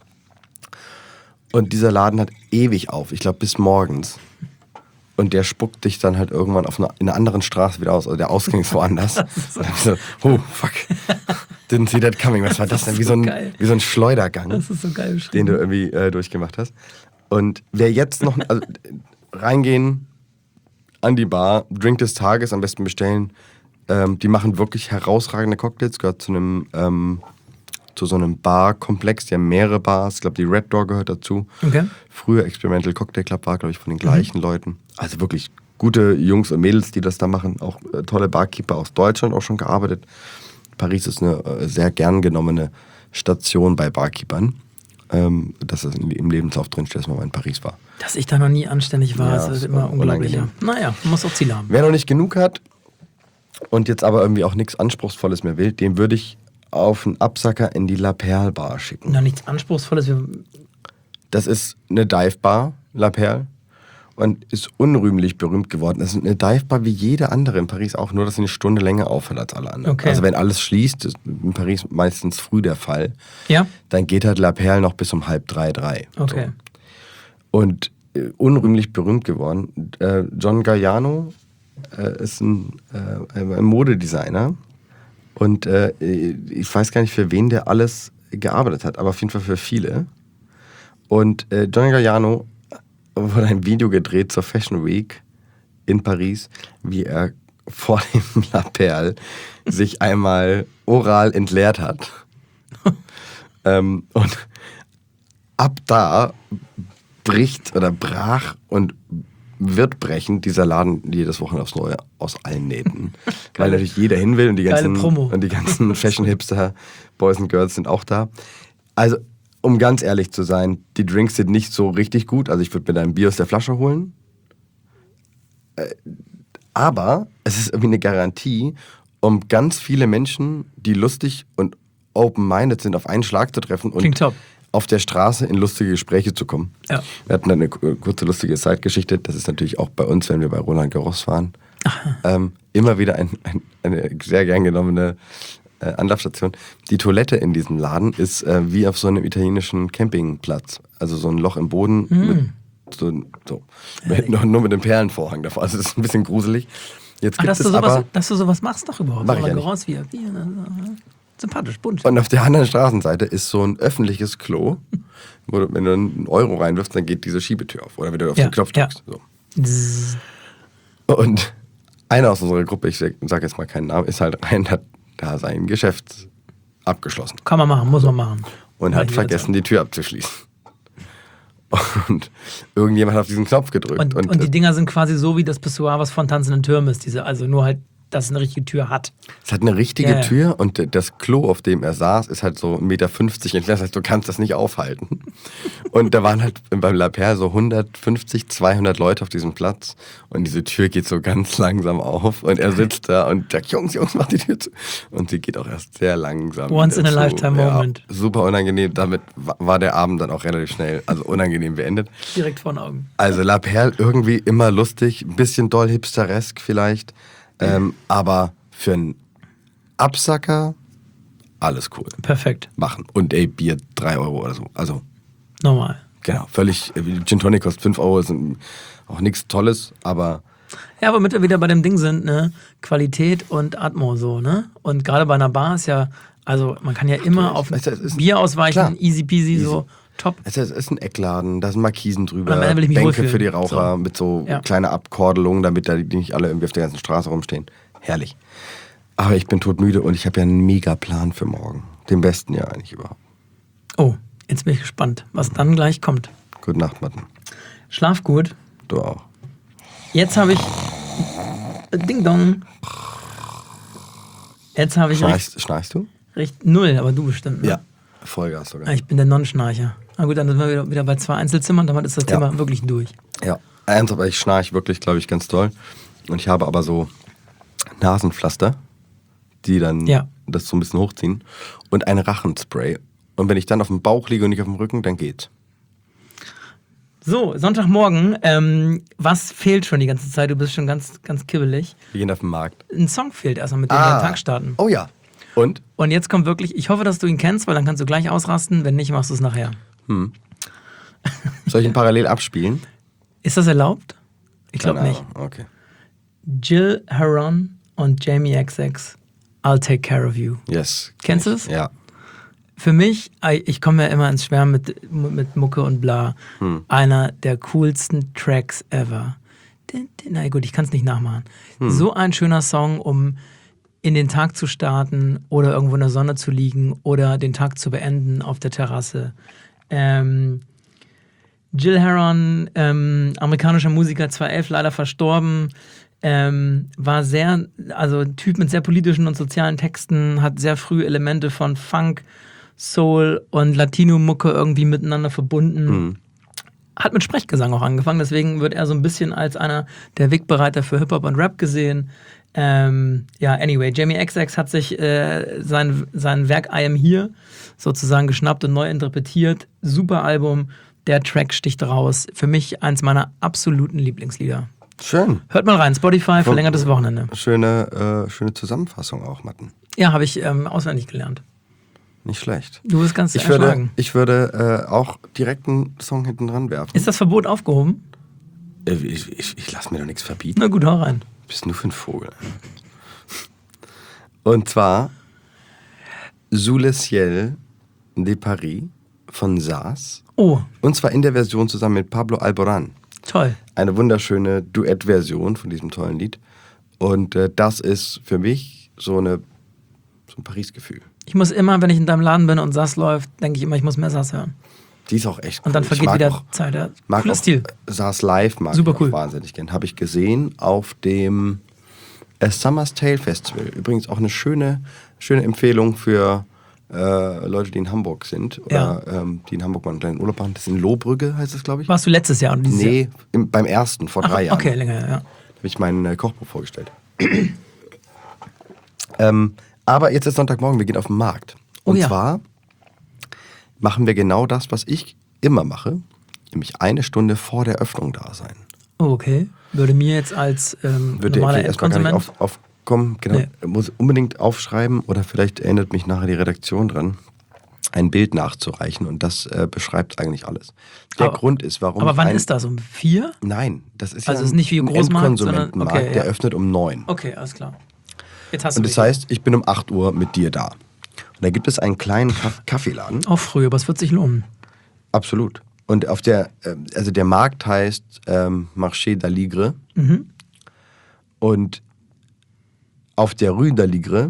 Und dieser Laden hat ewig auf, ich glaube bis morgens. Und der spuckt dich dann halt irgendwann in einer anderen Straße wieder aus. Also der Ausgang ist woanders. Und dann so, oh, fuck. Didn't see that coming. Was war das denn? Wie so ein, geil. wie so ein Schleudergang, Das ist so geil den beschrieben. du irgendwie durchgemacht hast. Und wer jetzt noch reingehen an die Bar, Drink des Tages am besten bestellen. Die machen wirklich herausragende Cocktails. Gehört zu so einem Barkomplex. Die haben mehrere Bars. Ich glaube, die Red Door gehört dazu. Okay. Früher Experimental Cocktail Club war, glaube ich, von den gleichen Leuten. Also wirklich gute Jungs und Mädels, die das da machen. Auch tolle Barkeeper aus Deutschland auch schon gearbeitet. Paris ist eine sehr gern genommene Station bei Barkeepern. Dass das im Lebenslauf drinsteht, dass man mal in Paris war. Dass ich da noch nie anständig war, Ja, das ist ist immer unglaublich. Ja. unangenehm. Naja, man muss auch Ziele haben. Wer noch nicht genug hat und jetzt aber irgendwie auch nichts Anspruchsvolles mehr will, den würde ich auf einen Absacker in die La Perle Bar schicken. Noch nichts Anspruchsvolles. Das ist eine Dive-Bar, La Perle, und ist unrühmlich berühmt geworden. Das ist eine Dive-Bar wie jede andere in Paris auch, nur dass sie eine Stunde länger aufhört als alle anderen. Okay. Also wenn alles schließt, ist in Paris meistens früh der Fall, Ja? dann geht halt La Perle noch bis um 2:30, 3. Okay. So. Und unrühmlich berühmt geworden. John Galliano ist ein Modedesigner und ich weiß gar nicht, für wen der alles gearbeitet hat, aber auf jeden Fall für viele. Und John Galliano wurde ein Video gedreht zur Fashion Week in Paris, wie er vor dem La Perle sich einmal oral entleert hat. Und ab da brach und wird brechen dieser Laden jedes Wochenende aufs Neue aus allen Nähten. Weil natürlich jeder hin will und die Geile Promo. ganzen Fashion-Hipster, Boys and Girls sind auch da. Also, um ganz ehrlich zu sein, die Drinks sind nicht so richtig gut. Also ich würde mir da ein Bier aus der Flasche holen. Aber es ist irgendwie eine Garantie, um ganz viele Menschen, die lustig und open-minded sind, auf einen Schlag zu treffen und Klingt top. auf der Straße in lustige Gespräche zu kommen. Ja. Wir hatten eine kurze lustige Zeitgeschichte. Das ist natürlich auch bei uns, wenn wir bei Roland Garros waren, immer wieder eine sehr gern genommene Anlaufstation. Die Toilette in diesem Laden ist wie auf so einem italienischen Campingplatz. Also so ein Loch im Boden mit nur mit einem Perlenvorhang davor. Also das ist ein bisschen gruselig. Jetzt gibt dass es du sowas, aber... dass du sowas machst doch überhaupt. Mach ich ja nicht. Raus wie sympathisch, bunt. Und auf der anderen Straßenseite ist so ein öffentliches Klo, wo du, wenn du einen Euro reinwirfst, dann geht diese Schiebetür auf. Oder wenn du auf den Knopf drückst. So. Zzz. Und einer aus unserer Gruppe, ich sage jetzt mal keinen Namen, ist halt rein, hat da sein Geschäft abgeschlossen. Kann man machen, muss man machen. Und Ja, hat vergessen, die Tür abzuschließen. Und irgendjemand hat auf diesen Knopf gedrückt. Und die Dinger sind quasi so wie das Pissoir, was von Tanzenden Türmen ist. Also nur halt dass es eine richtige Tür hat. Es hat eine richtige Tür und das Klo, auf dem er saß, ist halt so 1,50 Meter entfernt. Das heißt, du kannst das nicht aufhalten. Und da waren halt beim La Perle so 150, 200 Leute auf diesem Platz. Und diese Tür geht so ganz langsam auf. Und er sitzt da und sagt, Jungs, mach die Tür zu. Und sie geht auch erst sehr langsam. Once in a lifetime moment. Super unangenehm. Damit war der Abend dann auch relativ schnell, also unangenehm beendet. Direkt vor den Augen. Also La Perle irgendwie immer lustig, ein bisschen doll hipsteresk vielleicht. Aber für einen Absacker alles cool. Perfekt. Machen. Und Bier 3 Euro oder so. Also normal. genau, völlig, Gin Tonic kostet 5 Euro, ist auch nichts Tolles, aber... Ja, womit wir wieder bei dem Ding sind, ne? Qualität und Atmo so, ne? Und gerade bei einer Bar ist ja, also man kann ja immer auf Bier ausweichen, klar. easy peasy, so top. Es ist ein Eckladen, da sind Markisen drüber, Und am Ende will ich mich Bänke wohlfühlen. für die Raucher So. mit so Ja. kleiner Abkordelung, damit da die nicht alle irgendwie auf der ganzen Straße rumstehen. Herrlich. Aber ich bin todmüde und ich habe ja einen Mega-Plan für morgen. Den besten ja eigentlich überhaupt. Oh, jetzt bin ich gespannt, was dann gleich kommt. Gute Nacht, Matten. Schlaf gut. Du auch. Jetzt habe ich Ding Dong. Jetzt habe ich Schnarchst du? null, aber du bestimmt, ne? Ja. Vollgas sogar. Ah, ich bin der Non-Schnarcher. Na gut, dann sind wir wieder bei 2 Einzelzimmern, damit ist das Thema wirklich durch. Ja, aber ich schnarche wirklich, glaube ich, ganz doll. Und ich habe aber so Nasenpflaster, die dann das so ein bisschen hochziehen. Und ein Rachenspray. Und wenn ich dann auf dem Bauch liege und nicht auf dem Rücken, dann geht's. So, Sonntagmorgen. Was fehlt schon die ganze Zeit? Du bist schon ganz, ganz kibbelig. Wir gehen auf den Markt. Ein Song fehlt erstmal, mit dem wir den Tag starten. Oh ja. Und? Und jetzt kommt wirklich, ich hoffe, dass du ihn kennst, weil dann kannst du gleich ausrasten. Wenn nicht, machst du es nachher. Soll ich ihn parallel abspielen? Ist das erlaubt? Ich glaube Keine nicht. Ahnung. Okay. Jill Heron und Jamie XX, I'll Take Care of You. Yes. Kennst du es? Ja. Für mich, ich komme ja immer ins Schwärmen mit Mucke und bla, einer der coolsten Tracks ever. Na gut, ich kann es nicht nachmachen. So ein schöner Song, um in den Tag zu starten oder irgendwo in der Sonne zu liegen oder den Tag zu beenden auf der Terrasse. Jill Heron, amerikanischer Musiker, 2011 leider verstorben, war ein Typ mit sehr politischen und sozialen Texten, hat sehr früh Elemente von Funk, Soul und Latino-Mucke irgendwie miteinander verbunden. Hat mit Sprechgesang auch angefangen, deswegen wird er so ein bisschen als einer der Wegbereiter für Hip-Hop und Rap gesehen. Anyway, Jamie XX hat sich sein Werk I Am Here sozusagen geschnappt und neu interpretiert. Super Album, der Track sticht raus. Für mich eins meiner absoluten Lieblingslieder. Schön. Hört mal rein, Spotify, verlängertes Wochenende. Schöne Zusammenfassung auch, Matten. Ja, habe ich auswendig gelernt. Nicht schlecht. Du bist ganz erschlagen. Ich würde auch direkt einen Song hinten dran werfen. Ist das Verbot aufgehoben? Ich lasse mir doch nichts verbieten. Na gut, hau rein. Bist nur für ein Vogel. Und zwar Sous le ciel de Paris von Sass. Oh. Und zwar in der Version zusammen mit Pablo Alborán. Toll. Eine wunderschöne Duettversion von diesem tollen Lied. Und das ist für mich so ein Paris-Gefühl. Ich muss immer, wenn ich in deinem Laden bin und Sass läuft, denke ich immer, ich muss mehr Sass hören. Die ist auch echt cool. Und dann vergeht wieder Zeit. Ja. Cooler Stil. Sass live mag Super ich cool. auch wahnsinnig gern. Habe ich gesehen auf dem Summer's Tale Festival. Übrigens auch eine schöne Empfehlung für Leute, die in Hamburg sind. Oder die in Hamburg mal einen kleinen Urlaub machen. Das ist in Lohbrügge, heißt das, glaube ich. Warst du letztes Jahr? Oder dieses Jahr? Beim ersten, vor 3 Jahren. Okay, länger, ja. Da habe ich mein Kochbuch vorgestellt. Aber jetzt ist Sonntagmorgen, wir gehen auf den Markt. Und zwar machen wir genau das, was ich immer mache, nämlich 1 Stunde vor der Öffnung da sein. Oh, okay. Würde mir jetzt als normaler erstmal gar Endkonsument... nicht aufkommen. Genau. Nee. Muss unbedingt aufschreiben oder vielleicht erinnert mich nachher die Redaktion dran, ein Bild nachzureichen und das beschreibt eigentlich alles. Der Grund ist, warum. Aber wann ist das? Um 4? Nein, das ist also ja ist nicht wie ein Großmarkt, sondern Endkonsumentenmarkt, der öffnet um 9. Okay, alles klar. Jetzt hast du Und das heißt, ich bin um 8 Uhr mit dir da. Und da gibt es einen kleinen Kaffeeladen. auch früh, aber es wird sich lohnen. Absolut. Und auf der Markt heißt Marché d'Aligre. Und auf der Rue d'Aligre,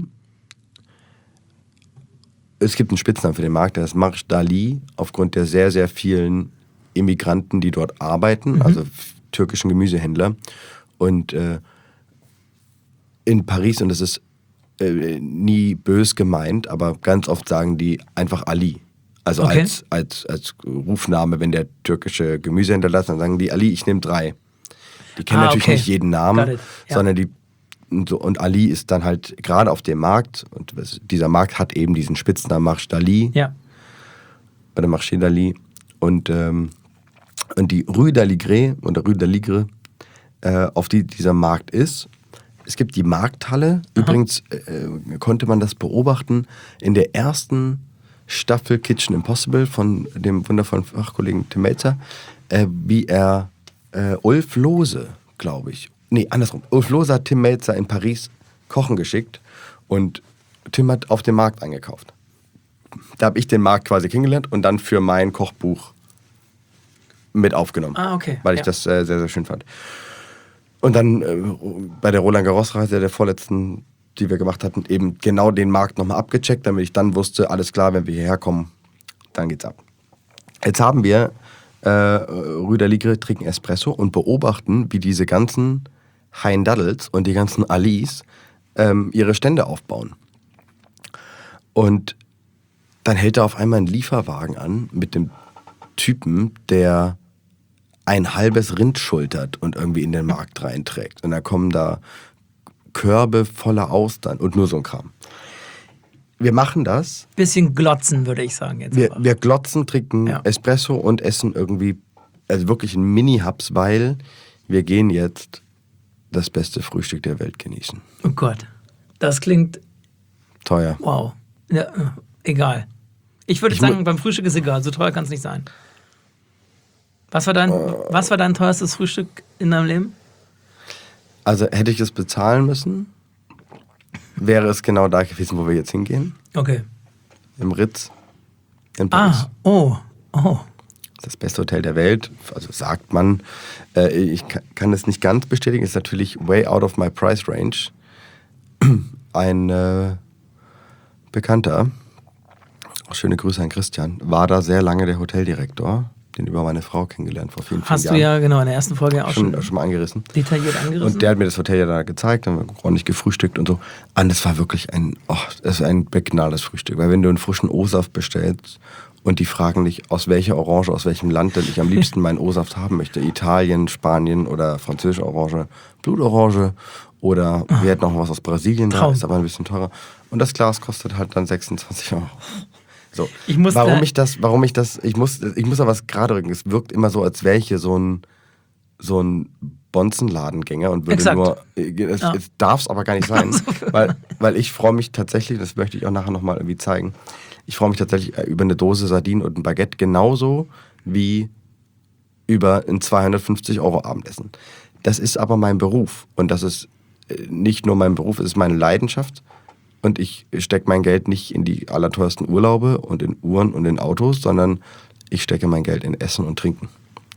es gibt einen Spitznamen für den Markt, der ist Marché d'Ali, aufgrund der sehr, sehr vielen Immigranten, die dort arbeiten, also türkischen Gemüsehändler. Und in Paris, und das ist nie bös gemeint, aber ganz oft sagen die einfach Ali. Also Okay. als Rufname, wenn der türkische Gemüse hinterlässt, dann sagen die Ali, ich nehme 3. Die kennen natürlich okay. nicht jeden Got Namen, it. Ja. sondern und Ali ist dann halt gerade auf dem Markt, und dieser Markt hat eben diesen Spitznamen Marché d'Ali, Ja. oder Marché d'Ali, und die Rue d'Aligre oder Rue d'Aligre, auf die dieser Markt ist. Es gibt die Markthalle. Übrigens konnte man das beobachten in der ersten Staffel Kitchen Impossible von dem wundervollen Fachkollegen Tim Melzer, wie er Ulf Lose, glaube ich, nee, andersrum. Ulf Lose hat Tim Melzer in Paris kochen geschickt und Tim hat auf dem Markt eingekauft. Da habe ich den Markt quasi kennengelernt und dann für mein Kochbuch mit aufgenommen. Ah, okay. Weil ich das sehr, sehr schön fand. Und dann bei der Roland-Garros-Reise, der vorletzten, die wir gemacht hatten, eben genau den Markt nochmal abgecheckt, damit ich dann wusste, alles klar, wenn wir hierher kommen, dann geht's ab. Jetzt haben wir Rue d'Aligre, trinken Espresso und beobachten, wie diese ganzen Heindaddels und die ganzen Alis ihre Stände aufbauen. Und dann hält er auf einmal einen Lieferwagen an mit dem Typen, der ein halbes Rind schultert und irgendwie in den Markt reinträgt. Und dann kommen da Körbe voller Austern und nur so ein Kram. Wir machen das. Bisschen glotzen, würde ich sagen jetzt. Wir glotzen, trinken Ja. Espresso und essen irgendwie, also wirklich ein Mini-Hubs, weil wir gehen jetzt das beste Frühstück der Welt genießen. Oh Gott. Das klingt, Teuer. wow. Ja, egal. Ich würde sagen, beim Frühstück ist egal. So teuer kann es nicht sein. Was war dein teuerstes Frühstück in deinem Leben? Also hätte ich es bezahlen müssen, wäre es genau da gewesen, wo wir jetzt hingehen. Okay. Im Ritz in Paris. Oh. Das beste Hotel der Welt, also sagt man. Ich kann es nicht ganz bestätigen, ist natürlich way out of my price range. Ein Bekannter, schöne Grüße an Christian, war da sehr lange der Hoteldirektor, den über meine Frau kennengelernt vor vielen, vielen Hast Jahren. du ja genau in der ersten Folge auch schon schon mal angerissen. detailliert angerissen. Und der hat mir das Hotel ja da gezeigt, haben wir ordentlich gefrühstückt und so. Und es war wirklich ein begnadetes Frühstück. Weil wenn du einen frischen O-Saft bestellst und die fragen dich, aus welcher Orange, aus welchem Land denn ich am liebsten meinen O-Saft haben möchte, Italien, Spanien oder französische Orange, Blutorange oder wir hätten noch was aus Brasilien da, Traum. ist aber ein bisschen teurer. Und das Glas kostet halt dann 26 Euro. So. Ich muss warum ich muss da was gerade rücken. Es wirkt immer so, als wäre ich hier so ein Bonzenladengänger und würde Exakt. nur, es darf es aber gar nicht sein, weil ich freue mich tatsächlich, das möchte ich auch nachher nochmal irgendwie zeigen, ich freue mich tatsächlich über eine Dose Sardinen und ein Baguette genauso wie über ein 250 Euro Abendessen. Das ist aber mein Beruf und das ist nicht nur mein Beruf, es ist meine Leidenschaft. Und ich stecke mein Geld nicht in die allerteuersten Urlaube und in Uhren und in Autos, sondern ich stecke mein Geld in Essen und Trinken.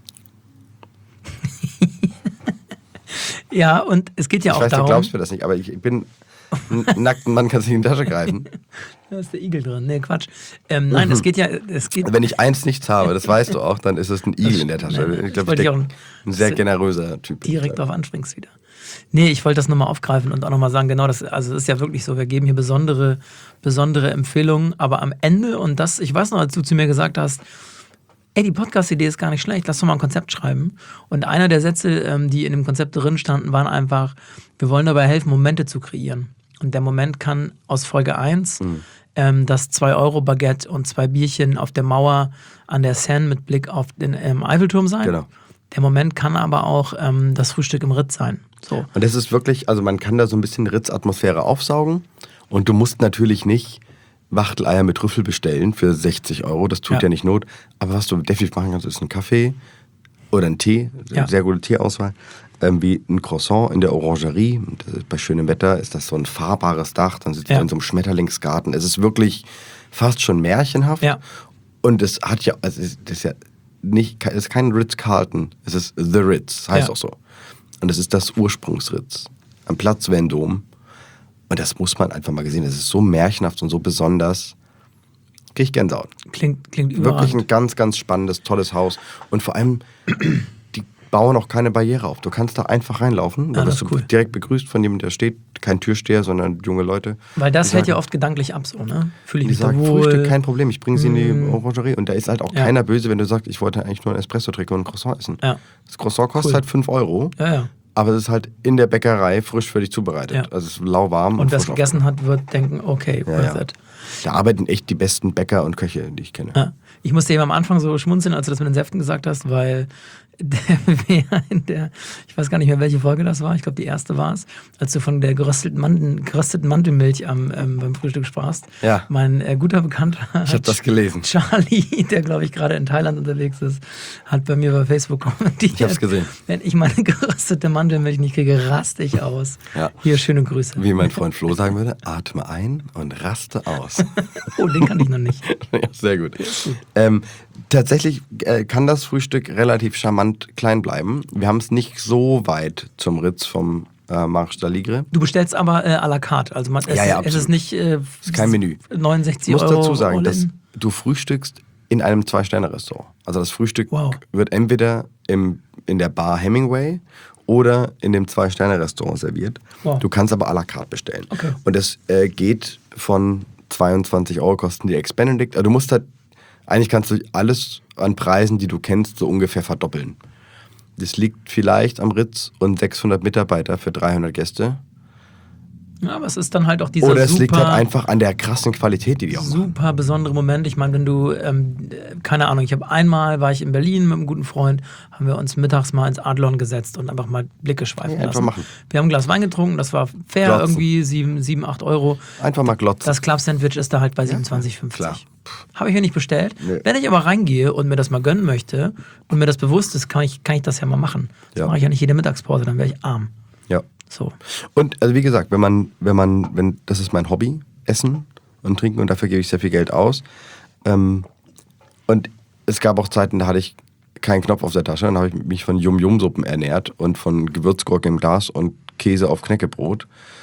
Ja, und es geht ja Ich auch weiß, darum. du glaubst mir das nicht, aber ich bin ein nackten Mann, kannst du in die Tasche greifen. Da ist der Igel drin. Nee, Quatsch. Nein, es geht. Wenn ich eins nichts habe, das weißt du auch, dann ist es ein Igel in der Tasche. Nein, Ich glaube, wollte ich ich auch ein sehr generöser Typ. direkt drauf anspringst wieder. Nee, ich wollte das nochmal aufgreifen und auch nochmal sagen, genau, das ist ja wirklich so, wir geben hier besondere Empfehlungen, aber am Ende, und das, ich weiß noch, als du zu mir gesagt hast, ey, die Podcast-Idee ist gar nicht schlecht, lass doch mal ein Konzept schreiben. Und einer der Sätze, die in dem Konzept drin standen, waren einfach, wir wollen dabei helfen, Momente zu kreieren. Und der Moment kann aus Folge 1 das 2-Euro-Baguette und 2 Bierchen auf der Mauer an der Seine mit Blick auf den Eiffelturm sein. Genau. Der Moment kann aber auch das Frühstück im Ritz sein. So. Und das ist wirklich, also man kann da so ein bisschen Ritz-Atmosphäre aufsaugen und du musst natürlich nicht Wachteleier mit Trüffel bestellen für 60 Euro, das tut ja nicht Not. Aber was du definitiv machen kannst, ist ein Kaffee oder ein Tee, sehr gute Teeauswahl, wie ein Croissant in der Orangerie. Bei schönem Wetter ist das so ein fahrbares Dach, dann sitzt du in so einem Schmetterlingsgarten. Es ist wirklich fast schon märchenhaft. Ja. Und es hat ja, es ist ja nicht, es ist kein Ritz-Carlton, es ist The Ritz, heißt auch so. Und es ist das Ursprungsritz am Platz Vendôme. Und das muss man einfach mal gesehen. Das ist so märchenhaft und so besonders. Krieg ich Gänsehaut. Klingt überragend. Wirklich ein ganz, ganz spannendes, tolles Haus. Und vor allem bauen auch keine Barriere auf. Du kannst da einfach reinlaufen. Da das wirst ist du cool. direkt begrüßt von jemandem, der steht. Kein Türsteher, sondern junge Leute. Weil das die hält sagen- ja oft gedanklich ab, so, ne? Fühle ich Die mich da sagen, wohl. Frühstück, kein Problem, ich bringe sie in die Orangerie. Und da ist halt auch Ja. keiner böse, wenn du sagst, ich wollte eigentlich nur ein Espresso trinken und ein Croissant essen. Ja. Das Croissant kostet Cool. halt 5 Euro, Ja. aber es ist halt in der Bäckerei frisch für dich zubereitet. Ja. Also es ist lauwarm. Und wer es frisch gegessen hat, wird denken, okay, worth ja. it. Da arbeiten echt die besten Bäcker und Köche, die ich kenne. Ja. Ich musste eben am Anfang so schmunzeln, als du das mit den Säften gesagt hast, weil ich weiß gar nicht mehr, welche Folge das war, ich glaube, die erste war es, als du von der gerösteten Mandelmilch beim Frühstück sprachst. Ja. Mein guter Bekannter, Ich habe das gelesen. Charlie, der glaube ich gerade in Thailand unterwegs ist, hat bei mir bei Facebook kommentiert. Ich hab's gesehen. Wenn ich meine geröstete Mandelmilch nicht kriege, raste ich aus. Ja. Hier, schöne Grüße. Wie mein Freund Flo sagen würde, atme ein und raste aus. Oh, den kann ich noch nicht. Ja, sehr gut. Tatsächlich kann das Frühstück relativ charmant klein bleiben. Wir haben es nicht so weit zum Ritz vom Marche d'Aligre. Du bestellst aber à la carte. Also es absolut. ist nicht Ist kein Menü. 69 Ich muss Euro. dazu sagen, all dass in. du frühstückst in einem 2-Sterne-Restaurant. Also das Frühstück Wow. wird entweder in der Bar Hemingway oder in dem 2-Sterne-Restaurant serviert. Wow. Du kannst aber à la carte bestellen. Okay. Und das geht von 22 Euro kosten die Eggs Benedict. Also du musst halt, eigentlich kannst du alles an Preisen, die du kennst, so ungefähr verdoppeln. Das liegt vielleicht am Ritz und 600 Mitarbeiter für 300 Gäste. Ja, aber es ist dann halt auch dieser Oder es super, liegt halt einfach an der krassen Qualität, die die auch machen. super besondere Moment. Ich meine, wenn du, keine Ahnung, einmal war ich in Berlin mit einem guten Freund, haben wir uns mittags mal ins Adlon gesetzt und einfach mal Blicke schweifen Ja, einfach lassen. machen. Wir haben ein Glas Wein getrunken, das war fair, Glotzen. irgendwie 7, 8 Euro. Einfach mal glotzen. Das Club-Sandwich ist da halt bei 27,50. klar. Habe ich mir nicht bestellt. Nee. Wenn ich aber reingehe und mir das mal gönnen möchte und mir das bewusst ist, kann ich das ja mal machen. Das Ja. mache ich ja nicht jede Mittagspause, dann wäre ich arm. Ja. So. Und also wie gesagt, das ist mein Hobby, Essen und Trinken, und dafür gebe ich sehr viel Geld aus. Und es gab auch Zeiten, da hatte ich keinen Knopf auf der Tasche, dann habe ich mich von Yum-Yum-Suppen ernährt und von Gewürzgurke im Glas und Käse auf Knäckebrot.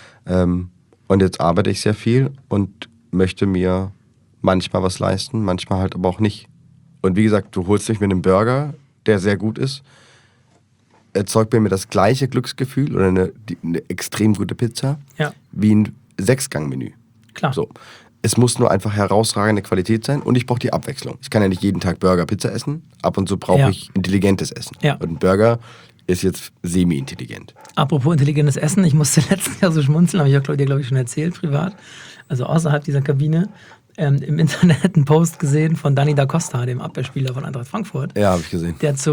Und jetzt arbeite ich sehr viel und möchte mir manchmal was leisten, manchmal halt aber auch nicht. Und wie gesagt, du holst dich mit einem Burger, der sehr gut ist, erzeugt bei mir das gleiche Glücksgefühl oder eine extrem gute Pizza Ja. wie ein 6-Gang-Menü. Klar. So. Es muss nur einfach herausragende Qualität sein und ich brauche die Abwechslung. Ich kann ja nicht jeden Tag Burger, Pizza essen. Ab und zu brauche Ja. ich intelligentes Essen. Ja. Und ein Burger ist jetzt semi-intelligent. Apropos intelligentes Essen, ich musste letztes Jahr so schmunzeln, habe ich auch dir, glaube ich, schon erzählt, privat. Also außerhalb dieser Kabine. Im Internet einen Post gesehen von Dani da Costa, dem Abwehrspieler von Eintracht Frankfurt. Ja, habe ich gesehen. Der zu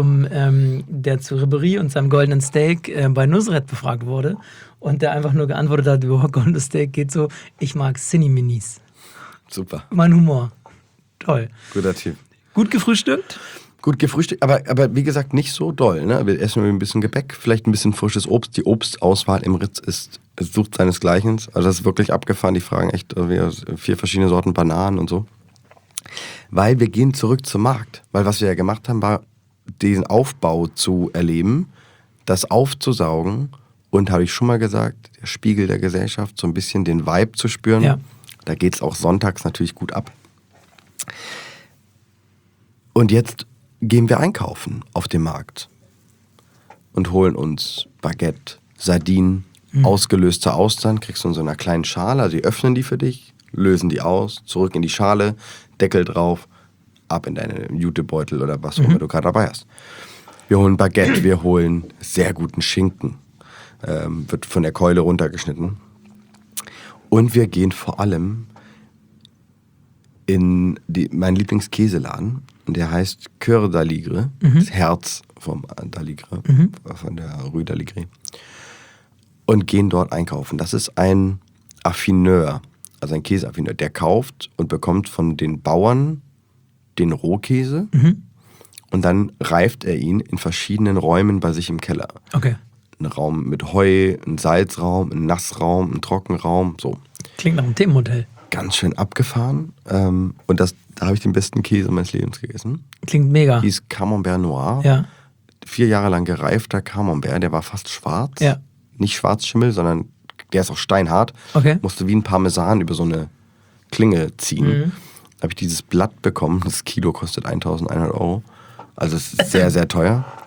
Ribéry und seinem goldenen Steak bei Nusret befragt wurde und der einfach nur geantwortet hat, goldenes Steak geht so, ich mag Cinni-Minis. Super. Mein Humor. Toll. Guter Typ. Gut gefrühstückt? Gut gefrühstückt, aber wie gesagt, nicht so doll. Ne? Wir essen ein bisschen Gebäck, vielleicht ein bisschen frisches Obst. Die Obstauswahl im Ritz sucht seinesgleichen. Also das ist wirklich abgefahren. Die fragen echt 4 verschiedene Sorten Bananen und so. Weil wir gehen zurück zum Markt. Weil was wir ja gemacht haben, war, diesen Aufbau zu erleben, das aufzusaugen und, habe ich schon mal gesagt, der Spiegel der Gesellschaft, so ein bisschen den Vibe zu spüren. Ja. Da geht es auch sonntags natürlich gut ab. Und jetzt gehen wir einkaufen auf dem Markt und holen uns Baguette, Sardinen, ausgelöste Austern, kriegst du in so einer kleinen Schale, also die öffnen die für dich, lösen die aus, zurück in die Schale, Deckel drauf, ab in deinen Jutebeutel oder was auch immer du gerade dabei hast. Wir holen Baguette, wir holen sehr guten Schinken, wird von der Keule runtergeschnitten. Und wir gehen vor allem in meinen Lieblingskäseladen, und der heißt Cœur d'Aligre, das Herz vom d'Aligre, von der Rue d'Aligre, und gehen dort einkaufen. Das ist ein Affineur, also ein Käseaffineur, der kauft und bekommt von den Bauern den Rohkäse und dann reift er ihn in verschiedenen Räumen bei sich im Keller. Okay. Ein Raum mit Heu, ein Salzraum, ein Nassraum, ein Trockenraum, so. Klingt nach einem Themenmodell. Ganz schön abgefahren. Und da habe ich den besten Käse meines Lebens gegessen. Klingt mega. Hieß Camembert Noir. Ja. 4 Jahre lang gereifter Camembert, der war fast schwarz. Ja. Nicht Schwarzschimmel, sondern der ist auch steinhart. Okay. Musste wie ein Parmesan über so eine Klinge ziehen. Habe ich dieses Blatt bekommen. Das Kilo kostet 1.100 Euro. Also es ist sehr, sehr teuer. Krass.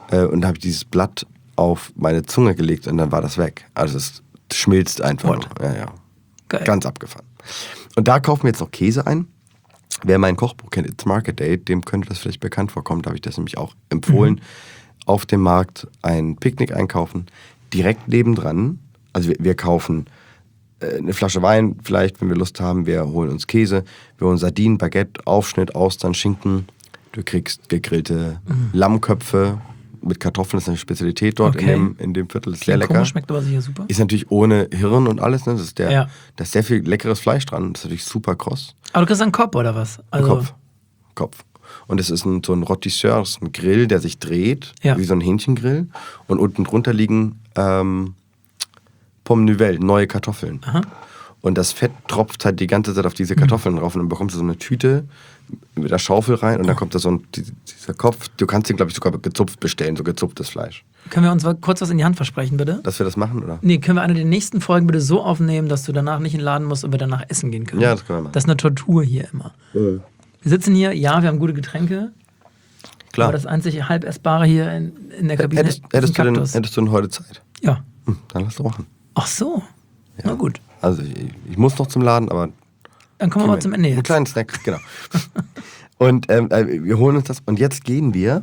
Und da habe ich dieses Blatt auf meine Zunge gelegt und dann war das weg. Also es schmilzt einfach. What? Ja, ja. Geil. Ganz abgefahren. Und da kaufen wir jetzt noch Käse ein. Wer mein Kochbuch kennt, It's Market Day, dem könnte das vielleicht bekannt vorkommen. Da habe ich das nämlich auch empfohlen. Auf dem Markt ein Picknick einkaufen. Direkt nebendran. Also wir kaufen eine Flasche Wein vielleicht, wenn wir Lust haben. Wir holen uns Käse. Wir holen Sardinen, Baguette, Aufschnitt, Austern, Schinken. Du kriegst gegrillte Lammköpfe mit Kartoffeln. Das ist eine Spezialität dort in dem Viertel. Das ist sehr lecker. Komisch, schmeckt aber sicher super. Ist natürlich ohne Hirn und alles. Ne? Das ist Ja. da ist sehr viel leckeres Fleisch dran. Das ist natürlich super kross. Aber du kriegst einen Kopf oder was? Also, Kopf. Und es ist so ein Rôtisseur, das ist ein Grill, der sich dreht, Ja. wie so ein Hähnchengrill. Und unten drunter liegen Pommes Nouvelles, neue Kartoffeln. Aha. Und das Fett tropft halt die ganze Zeit auf diese Kartoffeln drauf. Und dann bekommst du so eine Tüte mit der Schaufel rein und dann kommt da so dieser Kopf. Du kannst den, glaube ich, sogar gezupft bestellen, so gezupftes Fleisch. Können wir uns kurz was in die Hand versprechen, bitte? Dass wir das machen, oder? Nee, können wir eine der nächsten Folgen bitte so aufnehmen, dass du danach nicht in den Laden musst und wir danach essen gehen können? Ja, das können wir machen. Das ist eine Tortur hier immer. Wir sitzen hier, ja, wir haben gute Getränke. Klar. Aber das einzige halb Essbare hier in der Kabine ist ein Hättest Kaktus. du denn heute Zeit? Ja. Dann lass doch machen. Ach so. Na gut. Also ich muss noch zum Laden, aber Dann kommen wir mal zum Ende einen jetzt. kleinen Snack, genau. Und wir holen uns das. Und jetzt gehen wir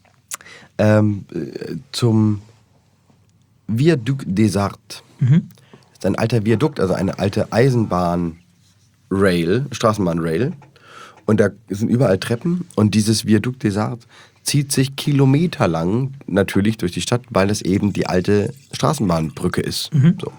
zum Viaduc des Arts. Das ist ein alter Viadukt, also eine alte Straßenbahnrail. Und da sind überall Treppen. Und dieses Viaduc des Arts zieht sich kilometerlang natürlich durch die Stadt, weil es eben die alte Straßenbahnbrücke ist. So.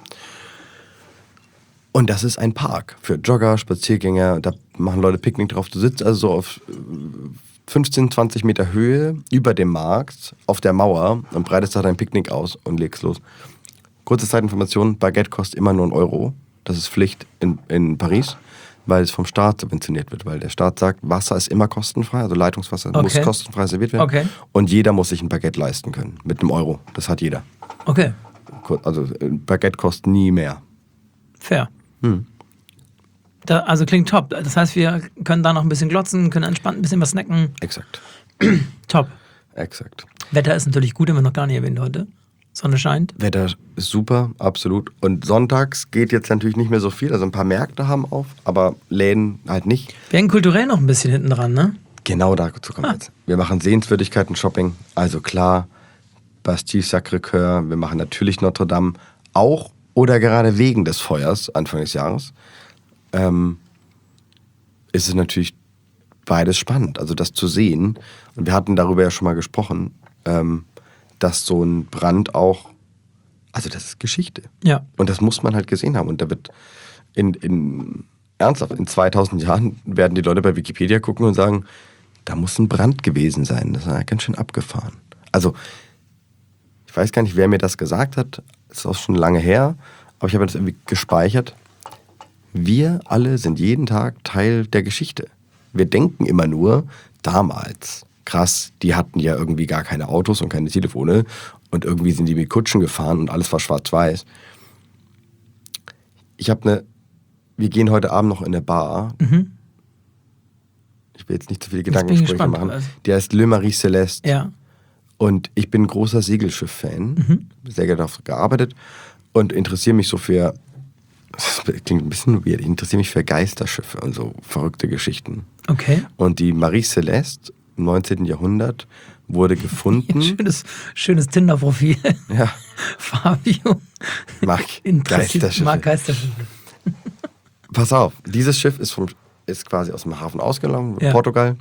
Und das ist ein Park für Jogger, Spaziergänger. Da machen Leute Picknick drauf. Du sitzt also so auf 15, 20 Meter Höhe über dem Markt auf der Mauer und breitest da dein Picknick aus und legst los. Kurze Zeitinformation, Baguette kostet immer nur €1. Das ist Pflicht in Paris, weil es vom Staat subventioniert wird. Weil der Staat sagt, Wasser ist immer kostenfrei, also Leitungswasser muss kostenfrei serviert werden. Okay. Und jeder muss sich ein Baguette leisten können mit €1. Das hat jeder. Okay, Also ein Baguette kostet nie mehr. fair. Also klingt top. Das heißt, wir können da noch ein bisschen glotzen, können entspannt ein bisschen was snacken. Exakt. Top. Exakt. Wetter ist natürlich gut, haben wir noch gar nicht erwähnt heute. Sonne scheint. Wetter ist super, absolut. Und sonntags geht jetzt natürlich nicht mehr so viel. Also ein paar Märkte haben auf, aber Läden halt nicht. Wir hängen kulturell noch ein bisschen hinten dran, ne? Genau dazu kommen wir jetzt. Wir machen Sehenswürdigkeiten, Shopping. Also klar, Bastille Sacré-Cœur. Wir machen natürlich Notre Dame. Auch oder gerade wegen des Feuers Anfang des Jahres ist es natürlich beides spannend. Also das zu sehen. Und wir hatten darüber ja schon mal gesprochen, dass so ein Brand auch, also das ist Geschichte. Ja. Und das muss man halt gesehen haben. Und da wird ernsthaft, in 2000 Jahren werden die Leute bei Wikipedia gucken und sagen, da muss ein Brand gewesen sein. Das ist ja ganz schön abgefahren. Also, ich weiß gar nicht, wer mir das gesagt hat. Ist auch schon lange her. Aber ich habe das irgendwie gespeichert. Wir alle sind jeden Tag Teil der Geschichte. Wir denken immer nur, damals, krass, die hatten ja irgendwie gar keine Autos und keine Telefone und irgendwie sind die mit Kutschen gefahren und alles war schwarz-weiß. Wir gehen heute Abend noch in eine Bar. Ich will jetzt nicht zu viele Gedankensprüche machen. Die heißt Le Marie Céleste. Ja. Und ich bin ein großer Segelschiff-Fan. Sehr gerne darauf gearbeitet und interessiere mich so für, das klingt ein bisschen weird, ich interessiere mich für Geisterschiffe und so verrückte Geschichten. Okay. Und die Marie Céleste im 19. Jahrhundert wurde gefunden. Schönes Tinder-Profil. Ja. Fabio. Mag Geisterschiffe. Pass auf, dieses Schiff ist quasi aus dem Hafen ausgelaufen, Ja. Portugal.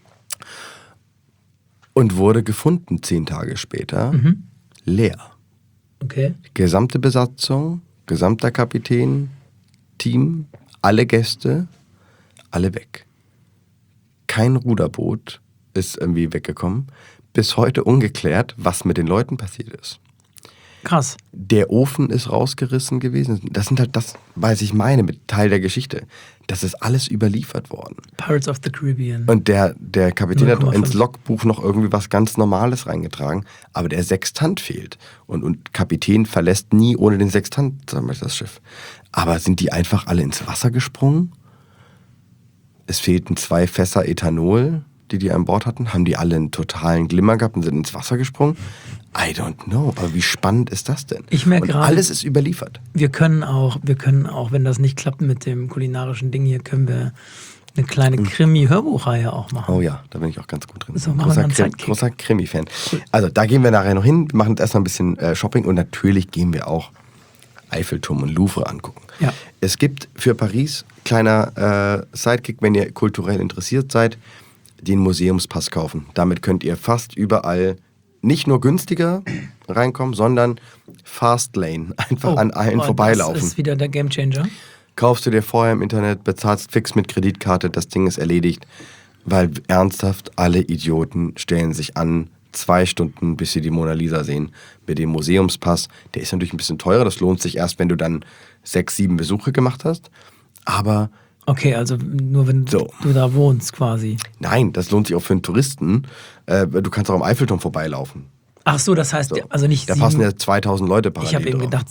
Und wurde gefunden 10 Tage später. Leer. Okay. Gesamte Besatzung, gesamter Kapitän, Team, alle Gäste, alle weg. Kein Ruderboot ist irgendwie weggekommen. Bis heute ungeklärt, was mit den Leuten passiert ist. Krass. Der Ofen ist rausgerissen gewesen. Das sind halt das, was ich meine, mit Teil der Geschichte. Das ist alles überliefert worden. Pirates of the Caribbean. Und der Kapitän hat 0,5. ins Logbuch noch irgendwie was ganz Normales reingetragen, aber der Sextant fehlt. Und Kapitän verlässt nie ohne den Sextant das Schiff. Aber sind die einfach alle ins Wasser gesprungen? Es fehlten 2 Fässer Ethanol. die an Bord hatten? Haben die alle einen totalen Glimmer gehabt und sind ins Wasser gesprungen? I don't know. Aber wie spannend ist das denn? Ich merke gerade, alles ist überliefert. Wir können auch, wenn das nicht klappt mit dem kulinarischen Ding hier, können wir eine kleine Krimi-Hörbuchreihe auch machen. Oh ja, da bin ich auch ganz gut drin. So, machen wir einen Sidekick. Großer Krimi-Fan. Also da gehen wir nachher noch hin, machen jetzt erstmal ein bisschen Shopping und natürlich gehen wir auch Eiffelturm und Louvre angucken. Ja. Es gibt für Paris, kleiner Sidekick, wenn ihr kulturell interessiert seid, den Museumspass kaufen. Damit könnt ihr fast überall nicht nur günstiger reinkommen, sondern Fast Lane, einfach an allen vorbeilaufen. Das ist wieder der Gamechanger. Kaufst du dir vorher im Internet, bezahlst fix mit Kreditkarte, das Ding ist erledigt. Weil ernsthaft, alle Idioten stellen sich an, 2 Stunden, bis sie die Mona Lisa sehen. Mit dem Museumspass, der ist natürlich ein bisschen teurer, das lohnt sich erst, wenn du dann 6, 7 Besuche gemacht hast. Aber... Okay, also nur wenn du da wohnst quasi. Nein, das lohnt sich auch für einen Touristen. Du kannst auch am Eiffelturm vorbeilaufen. Ach so, das heißt, also nicht da passen ja 2000 Leute parallel. Ich habe eben gedacht,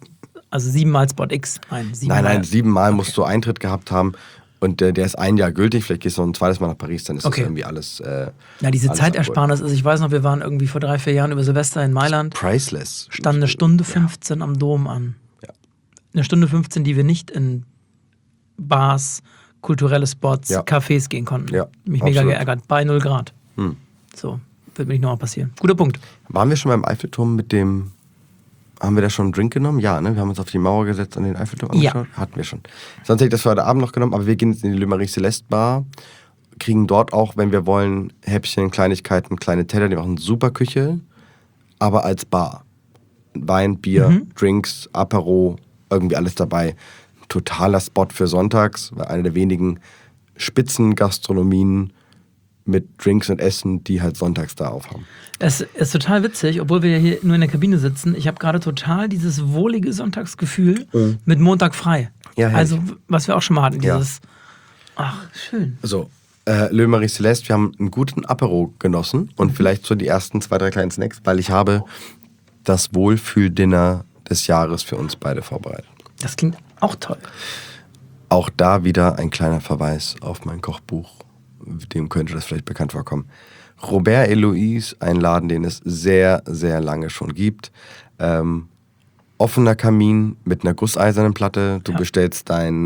7-mal Spot X. Nein, 7-mal musst du Eintritt gehabt haben. Und der ist 1 Jahr gültig. Vielleicht gehst du noch ein zweites Mal nach Paris, dann ist das irgendwie alles. Diese alles Zeitersparnis ist, ich weiß noch, wir waren irgendwie vor 3-4 Jahren über Silvester in Mailand. Priceless. Standen 1 Stunde 15 am Dom an. Ja. 1 Stunde 15, die wir nicht in Bars, kulturelle Spots, Cafés gehen konnten. Ja, mich mega geärgert. Bei 0 Grad. So, wird mir nicht nochmal passieren. Guter Punkt. Waren wir schon beim Eiffelturm mit dem... Haben wir da schon einen Drink genommen? Ja, ne? Wir haben uns auf die Mauer gesetzt und den Eiffelturm angeschaut. Ja. Hatten wir schon. Sonst hätte ich das für heute Abend noch genommen, aber wir gehen jetzt in die Le Marie Celeste Bar, kriegen dort auch, wenn wir wollen, Häppchen, Kleinigkeiten, kleine Teller, die machen super Küche, aber als Bar. Wein, Bier, Drinks, Apero, irgendwie alles dabei. Totaler Spot für sonntags, weil eine der wenigen Spitzengastronomien mit Drinks und Essen, die halt sonntags da aufhaben. Es ist total witzig, obwohl wir ja hier nur in der Kabine sitzen. Ich habe gerade total dieses wohlige Sonntagsgefühl mit Montag frei. Ja, also, was wir auch schon mal hatten, dieses, ach, schön. So, Le Marie Celeste, wir haben einen guten Apero genossen und vielleicht so die ersten 2, 3 kleinen Snacks, weil ich habe das Wohlfühl-Dinner des Jahres für uns beide vorbereitet. Das klingt auch toll. Auch da wieder ein kleiner Verweis auf mein Kochbuch. Dem könnte das vielleicht bekannt vorkommen. Robert et Louise, ein Laden, den es sehr, sehr lange schon gibt. Offener Kamin mit einer gusseisernen Platte. Du bestellst dein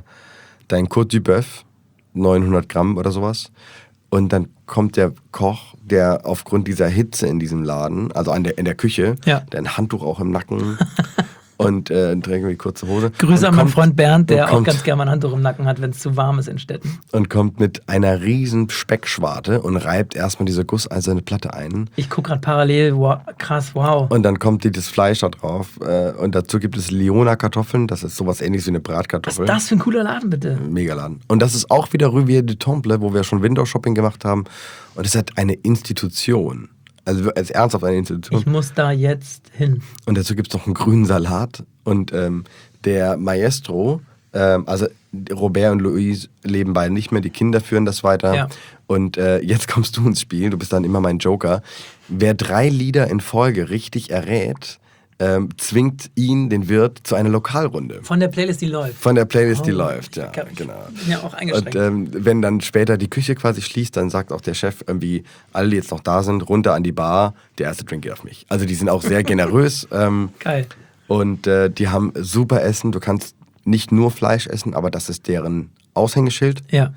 Côte du Bœuf, 900 Gramm oder sowas. Und dann kommt der Koch, der aufgrund dieser Hitze in diesem Laden, also in der Küche, der ein Handtuch auch im Nacken und trägt die kurze Hose. Grüße an meinen Freund Bernd, der auch ganz gerne mal ein Handtuch im Nacken hat, wenn es zu warm ist in Städten. Und kommt mit einer riesen Speckschwarte und reibt erstmal diese gusseiserne Platte ein. Ich gucke gerade parallel, wow, krass, wow. Und dann kommt das Fleisch da drauf. Und dazu gibt es Leona-Kartoffeln, das ist sowas ähnliches wie eine Bratkartoffel. Was ist das für ein cooler Laden, bitte? Megaladen. Und das ist auch wieder Rivière du Temple, wo wir schon Window-Shopping gemacht haben. Und es hat eine Institution. Also als ernsthaft eine Institution. Ich muss da jetzt hin. Und dazu gibt es noch einen grünen Salat. Und der Maestro, also Robert und Louise leben beide nicht mehr, die Kinder führen das weiter. Ja. Und jetzt kommst du ins Spiel, du bist dann immer mein Joker. Wer 3 Lieder in Folge richtig errät, zwingt ihn, den Wirt, zu einer Lokalrunde. Von der Playlist, die läuft. Von der Playlist, die läuft, ja. Genau. Ich bin ja auch eingeschränkt. Und wenn dann später die Küche quasi schließt, dann sagt auch der Chef irgendwie, alle, die jetzt noch da sind, runter an die Bar, der erste Drink geht auf mich. Also die sind auch sehr generös. Geil. Und die haben super Essen. Du kannst nicht nur Fleisch essen, aber das ist deren Aushängeschild. Ja.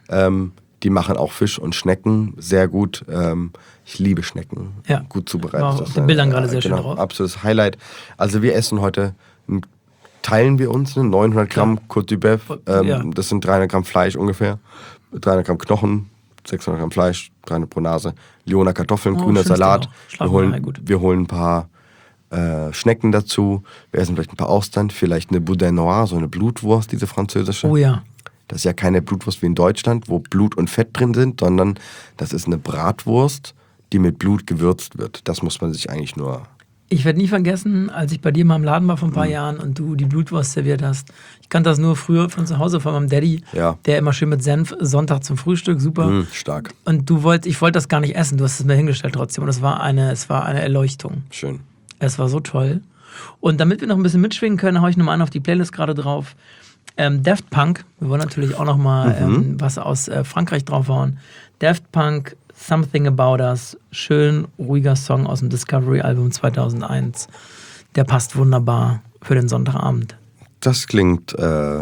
Die machen auch Fisch und Schnecken sehr gut. Ich liebe Schnecken. Ja. Gut zubereitet. Wow, auf den Bildern gerade sehr schön drauf. Absolutes Highlight. Also wir essen heute, teilen wir uns 900 Gramm Côte du Bœuf. Das sind 300 Gramm Fleisch ungefähr. 300 Gramm Knochen, 600 Gramm Fleisch, 300 pro Nase. Leona Kartoffeln, grüner Salat. Wir holen ein paar Schnecken dazu. Wir essen vielleicht ein paar Austern, vielleicht eine Boudin Noir, so eine Blutwurst, diese französische. Oh ja. Das ist ja keine Blutwurst wie in Deutschland, wo Blut und Fett drin sind, sondern das ist eine Bratwurst, die mit Blut gewürzt wird. Das muss man sich eigentlich nur... Ich werde nie vergessen, als ich bei dir mal im Laden war vor ein paar Jahren und du die Blutwurst serviert hast. Ich kannte das nur früher von zu Hause von meinem Daddy, der immer schön mit Senf Sonntag zum Frühstück, super. Stark. Und ich wollte das gar nicht essen, du hast es mir hingestellt trotzdem und es war eine Erleuchtung. Schön. Es war so toll. Und damit wir noch ein bisschen mitschwingen können, haue ich nochmal an auf die Playlist gerade drauf. Daft Punk, wir wollen natürlich auch noch mal was aus Frankreich draufhauen. Daft Punk, Something About Us, schön ruhiger Song aus dem Discovery-Album 2001. Der passt wunderbar für den Sonntagabend. Das klingt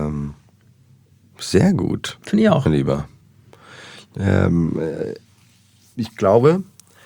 sehr gut. Finde ich auch. Mein Lieber. Ich glaube,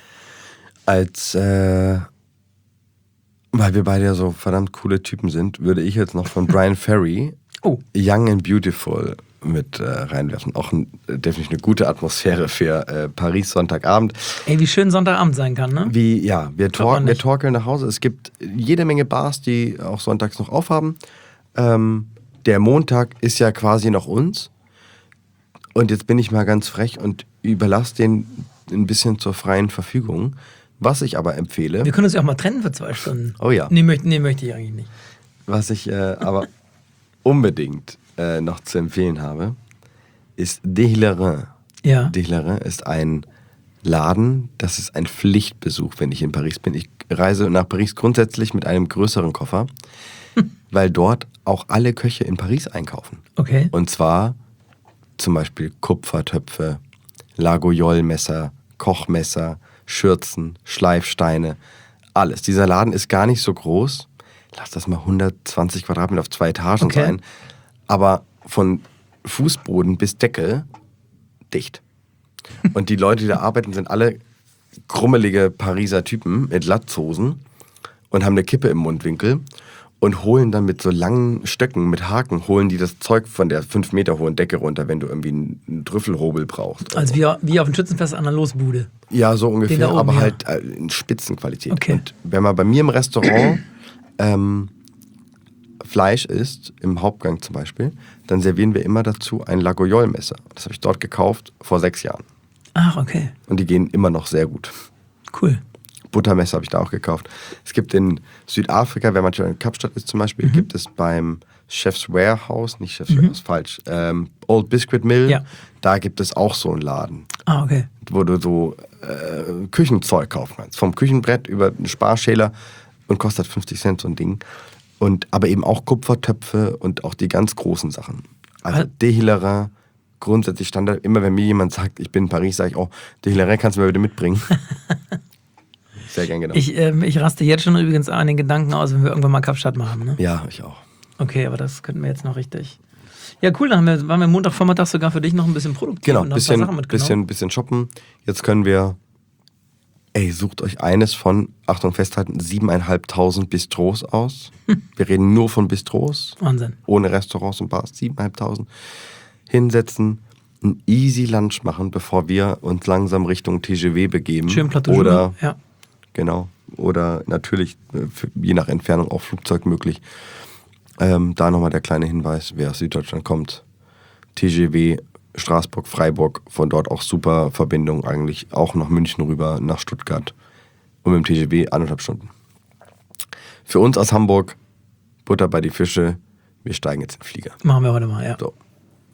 weil wir beide ja so verdammt coole Typen sind, würde ich jetzt noch von Brian Ferry Young and Beautiful mit reinwerfen. Auch definitiv eine gute Atmosphäre für Paris Sonntagabend. Ey, wie schön Sonntagabend sein kann, ne? Wir torkeln nach Hause. Es gibt jede Menge Bars, die auch sonntags noch aufhaben. Der Montag ist ja quasi noch uns. Und jetzt bin ich mal ganz frech und überlasse den ein bisschen zur freien Verfügung. Was ich aber empfehle... Wir können uns ja auch mal trennen für 2 Stunden. Oh ja. Nee, möchte ich eigentlich nicht. Was ich aber unbedingt noch zu empfehlen habe, ist Dehillerin. Ja. Dehillerin ist ein Laden, das ist ein Pflichtbesuch, wenn ich in Paris bin. Ich reise nach Paris grundsätzlich mit einem größeren Koffer, weil dort auch alle Köche in Paris einkaufen. Okay. Und zwar zum Beispiel Kupfertöpfe, Lagoyol-Messer, Kochmesser, Schürzen, Schleifsteine, alles. Dieser Laden ist gar nicht so groß. Lass das mal 120 Quadratmeter auf 2 Etagen sein. Aber von Fußboden bis Decke dicht. Und die Leute, die da arbeiten, sind alle krummelige Pariser Typen mit Latzhosen und haben eine Kippe im Mundwinkel und holen dann mit so langen Stöcken, mit Haken, holen die das Zeug von der 5 Meter hohen Decke runter, wenn du irgendwie einen Trüffelhobel brauchst. Also wie auf dem Schützenfest an der Losbude. Ja, so ungefähr, oben, aber ja. halt in Spitzenqualität. Okay. Und wenn man bei mir im Restaurant Fleisch isst, im Hauptgang zum Beispiel, dann servieren wir immer dazu ein Lagoyol-Messer. Das habe ich dort gekauft vor 6 Jahren. Ach, okay. Und die gehen immer noch sehr gut. Cool. Buttermesser habe ich da auch gekauft. Es gibt in Südafrika, wenn man schon in Kapstadt ist zum Beispiel, gibt es beim Chef's Warehouse, nicht Chef's Warehouse, falsch, Old Biscuit Mill, Ja. da gibt es auch so einen Laden, Ah, okay. wo du so Küchenzeug kaufen kannst. Vom Küchenbrett über einen Sparschäler und kostet 50 Cent so ein Ding. Aber eben auch Kupfertöpfe und auch die ganz großen Sachen. Also Dehillerin, grundsätzlich Standard. Immer wenn mir jemand sagt, ich bin in Paris, sage ich, oh, Dehillerin kannst du mir bitte mitbringen. Sehr gern, genau. Ich raste jetzt schon übrigens an den Gedanken aus, wenn wir irgendwann mal Kapstadt machen, ne? Ja, ich auch. Okay, aber das könnten wir jetzt noch richtig... Ja, cool, dann waren wir Montagvormittag sogar für dich noch ein bisschen produktiv Genau, und haben ein paar Sachen mitgenommen. bisschen shoppen. Jetzt können wir, sucht euch eines von, Achtung, festhalten, 7.500 Bistros aus. Wir reden nur von Bistros. Wahnsinn. Ohne Restaurants und Bars, 7.500. Hinsetzen, ein easy Lunch machen, bevor wir uns langsam Richtung TGV begeben. Schön Plateau. Oder, ja. genau, oder natürlich, je nach Entfernung auch Flugzeug möglich. Da nochmal der kleine Hinweis, wer aus Süddeutschland kommt. TGV Straßburg, Freiburg, von dort auch super Verbindung eigentlich, auch nach München rüber, nach Stuttgart. Und mit dem TGV 1,5 Stunden. Für uns aus Hamburg, Butter bei die Fische, wir steigen jetzt in den Flieger. Machen wir heute mal, ja. So.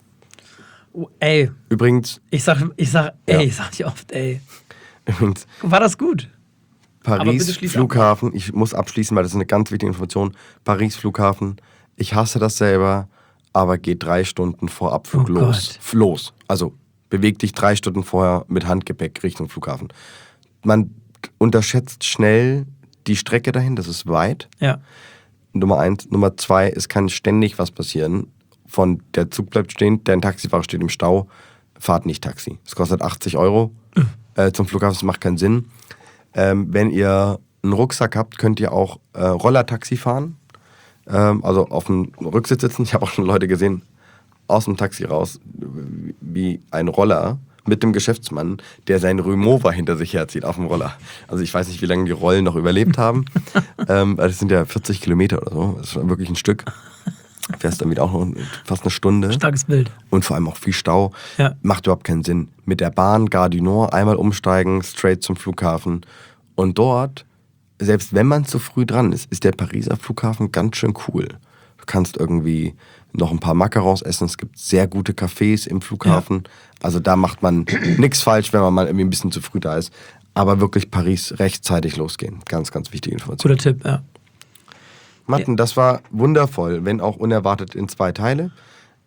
Oh, ey. Übrigens, Ich sag dir oft, ey. übrigens, War das gut? Aber bitte Paris schließ Flughafen, ich muss abschließen, weil das ist eine ganz wichtige Information. Paris Flughafen, ich hasse das selber, aber geht 3 Stunden vor Abflug Oh los. Los. Also beweg dich 3 Stunden vorher mit Handgepäck Richtung Flughafen. Man unterschätzt schnell die Strecke dahin, das ist weit. Ja. Nummer 1. Nummer 2, es kann ständig was passieren. Der Zug bleibt stehen, dein Taxifahrer steht im Stau, fahrt nicht Taxi. Es kostet 80 €. Zum Flughafen, das macht keinen Sinn. Wenn ihr einen Rucksack habt, könnt ihr auch Rollertaxi fahren. Also auf dem Rücksitz sitzen. Ich habe auch schon Leute gesehen, aus dem Taxi raus, wie ein Roller mit dem Geschäftsmann, der seinen Remover hinter sich herzieht auf dem Roller. Also ich weiß nicht, wie lange die Rollen noch überlebt haben. Das sind ja 40 Kilometer oder so. Das ist schon wirklich ein Stück. Fährst dann wieder auch noch fast eine Stunde. Starkes Bild. Und vor allem auch viel Stau. Ja. Macht überhaupt keinen Sinn. Mit der Bahn Gare du Nord einmal umsteigen, straight zum Flughafen. Und dort, selbst wenn man zu früh dran ist, ist der Pariser Flughafen ganz schön cool. Du kannst irgendwie noch ein paar Macarons essen. Es gibt sehr gute Cafés im Flughafen. Ja. Also da macht man nichts falsch, wenn man mal irgendwie ein bisschen zu früh da ist. Aber wirklich Paris rechtzeitig losgehen. Ganz, ganz wichtige Information. Guter Tipp, ja. Matten, das war wundervoll, wenn auch unerwartet in 2 Teile.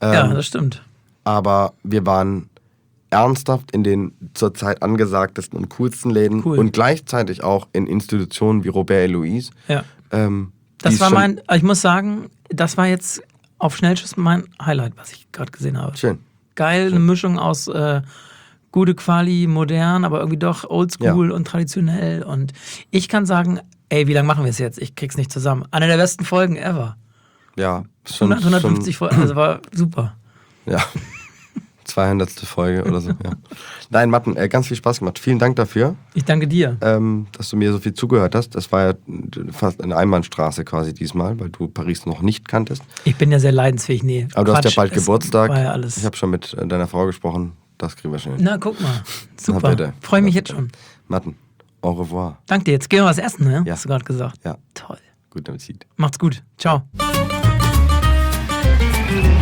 Ja, das stimmt. Aber wir waren ernsthaft in den zur Zeit angesagtesten und coolsten Läden Cool. und gleichzeitig auch in Institutionen wie Robert et Louise. Ja. Die Das ist war schon ich muss sagen, das war jetzt auf Schnellschuss mein Highlight, was ich gerade gesehen habe. schön. Geil, eine Mischung aus gute Quali, modern, aber irgendwie doch oldschool und traditionell. Und ich kann sagen, ey, wie lange machen wir es jetzt? Ich krieg's nicht zusammen. Eine der besten Folgen ever. Ja, schon, 150 Folgen, also war super. Ja. 200. Folge oder so. Ja. Nein, Matten, ganz viel Spaß gemacht. Vielen Dank dafür, Ich danke dir. dass du mir so viel zugehört hast. Das war ja fast eine Einbahnstraße quasi diesmal, weil du Paris noch nicht kanntest. Ich bin ja sehr leidensfähig. Nee, Aber du hast ja Quatsch, bald es Geburtstag. War ja alles. Ich habe schon mit deiner Frau gesprochen. Das kriegen wir schnell. Na, guck mal. Na, Super. bitte. Freue mich Na, jetzt bitte. schon. Matten, au revoir. Danke dir. Jetzt gehen wir was essen, ne? Ja. Hast du gerade gesagt. Ja, Toll. gut Appetit. Macht's gut. Ciao.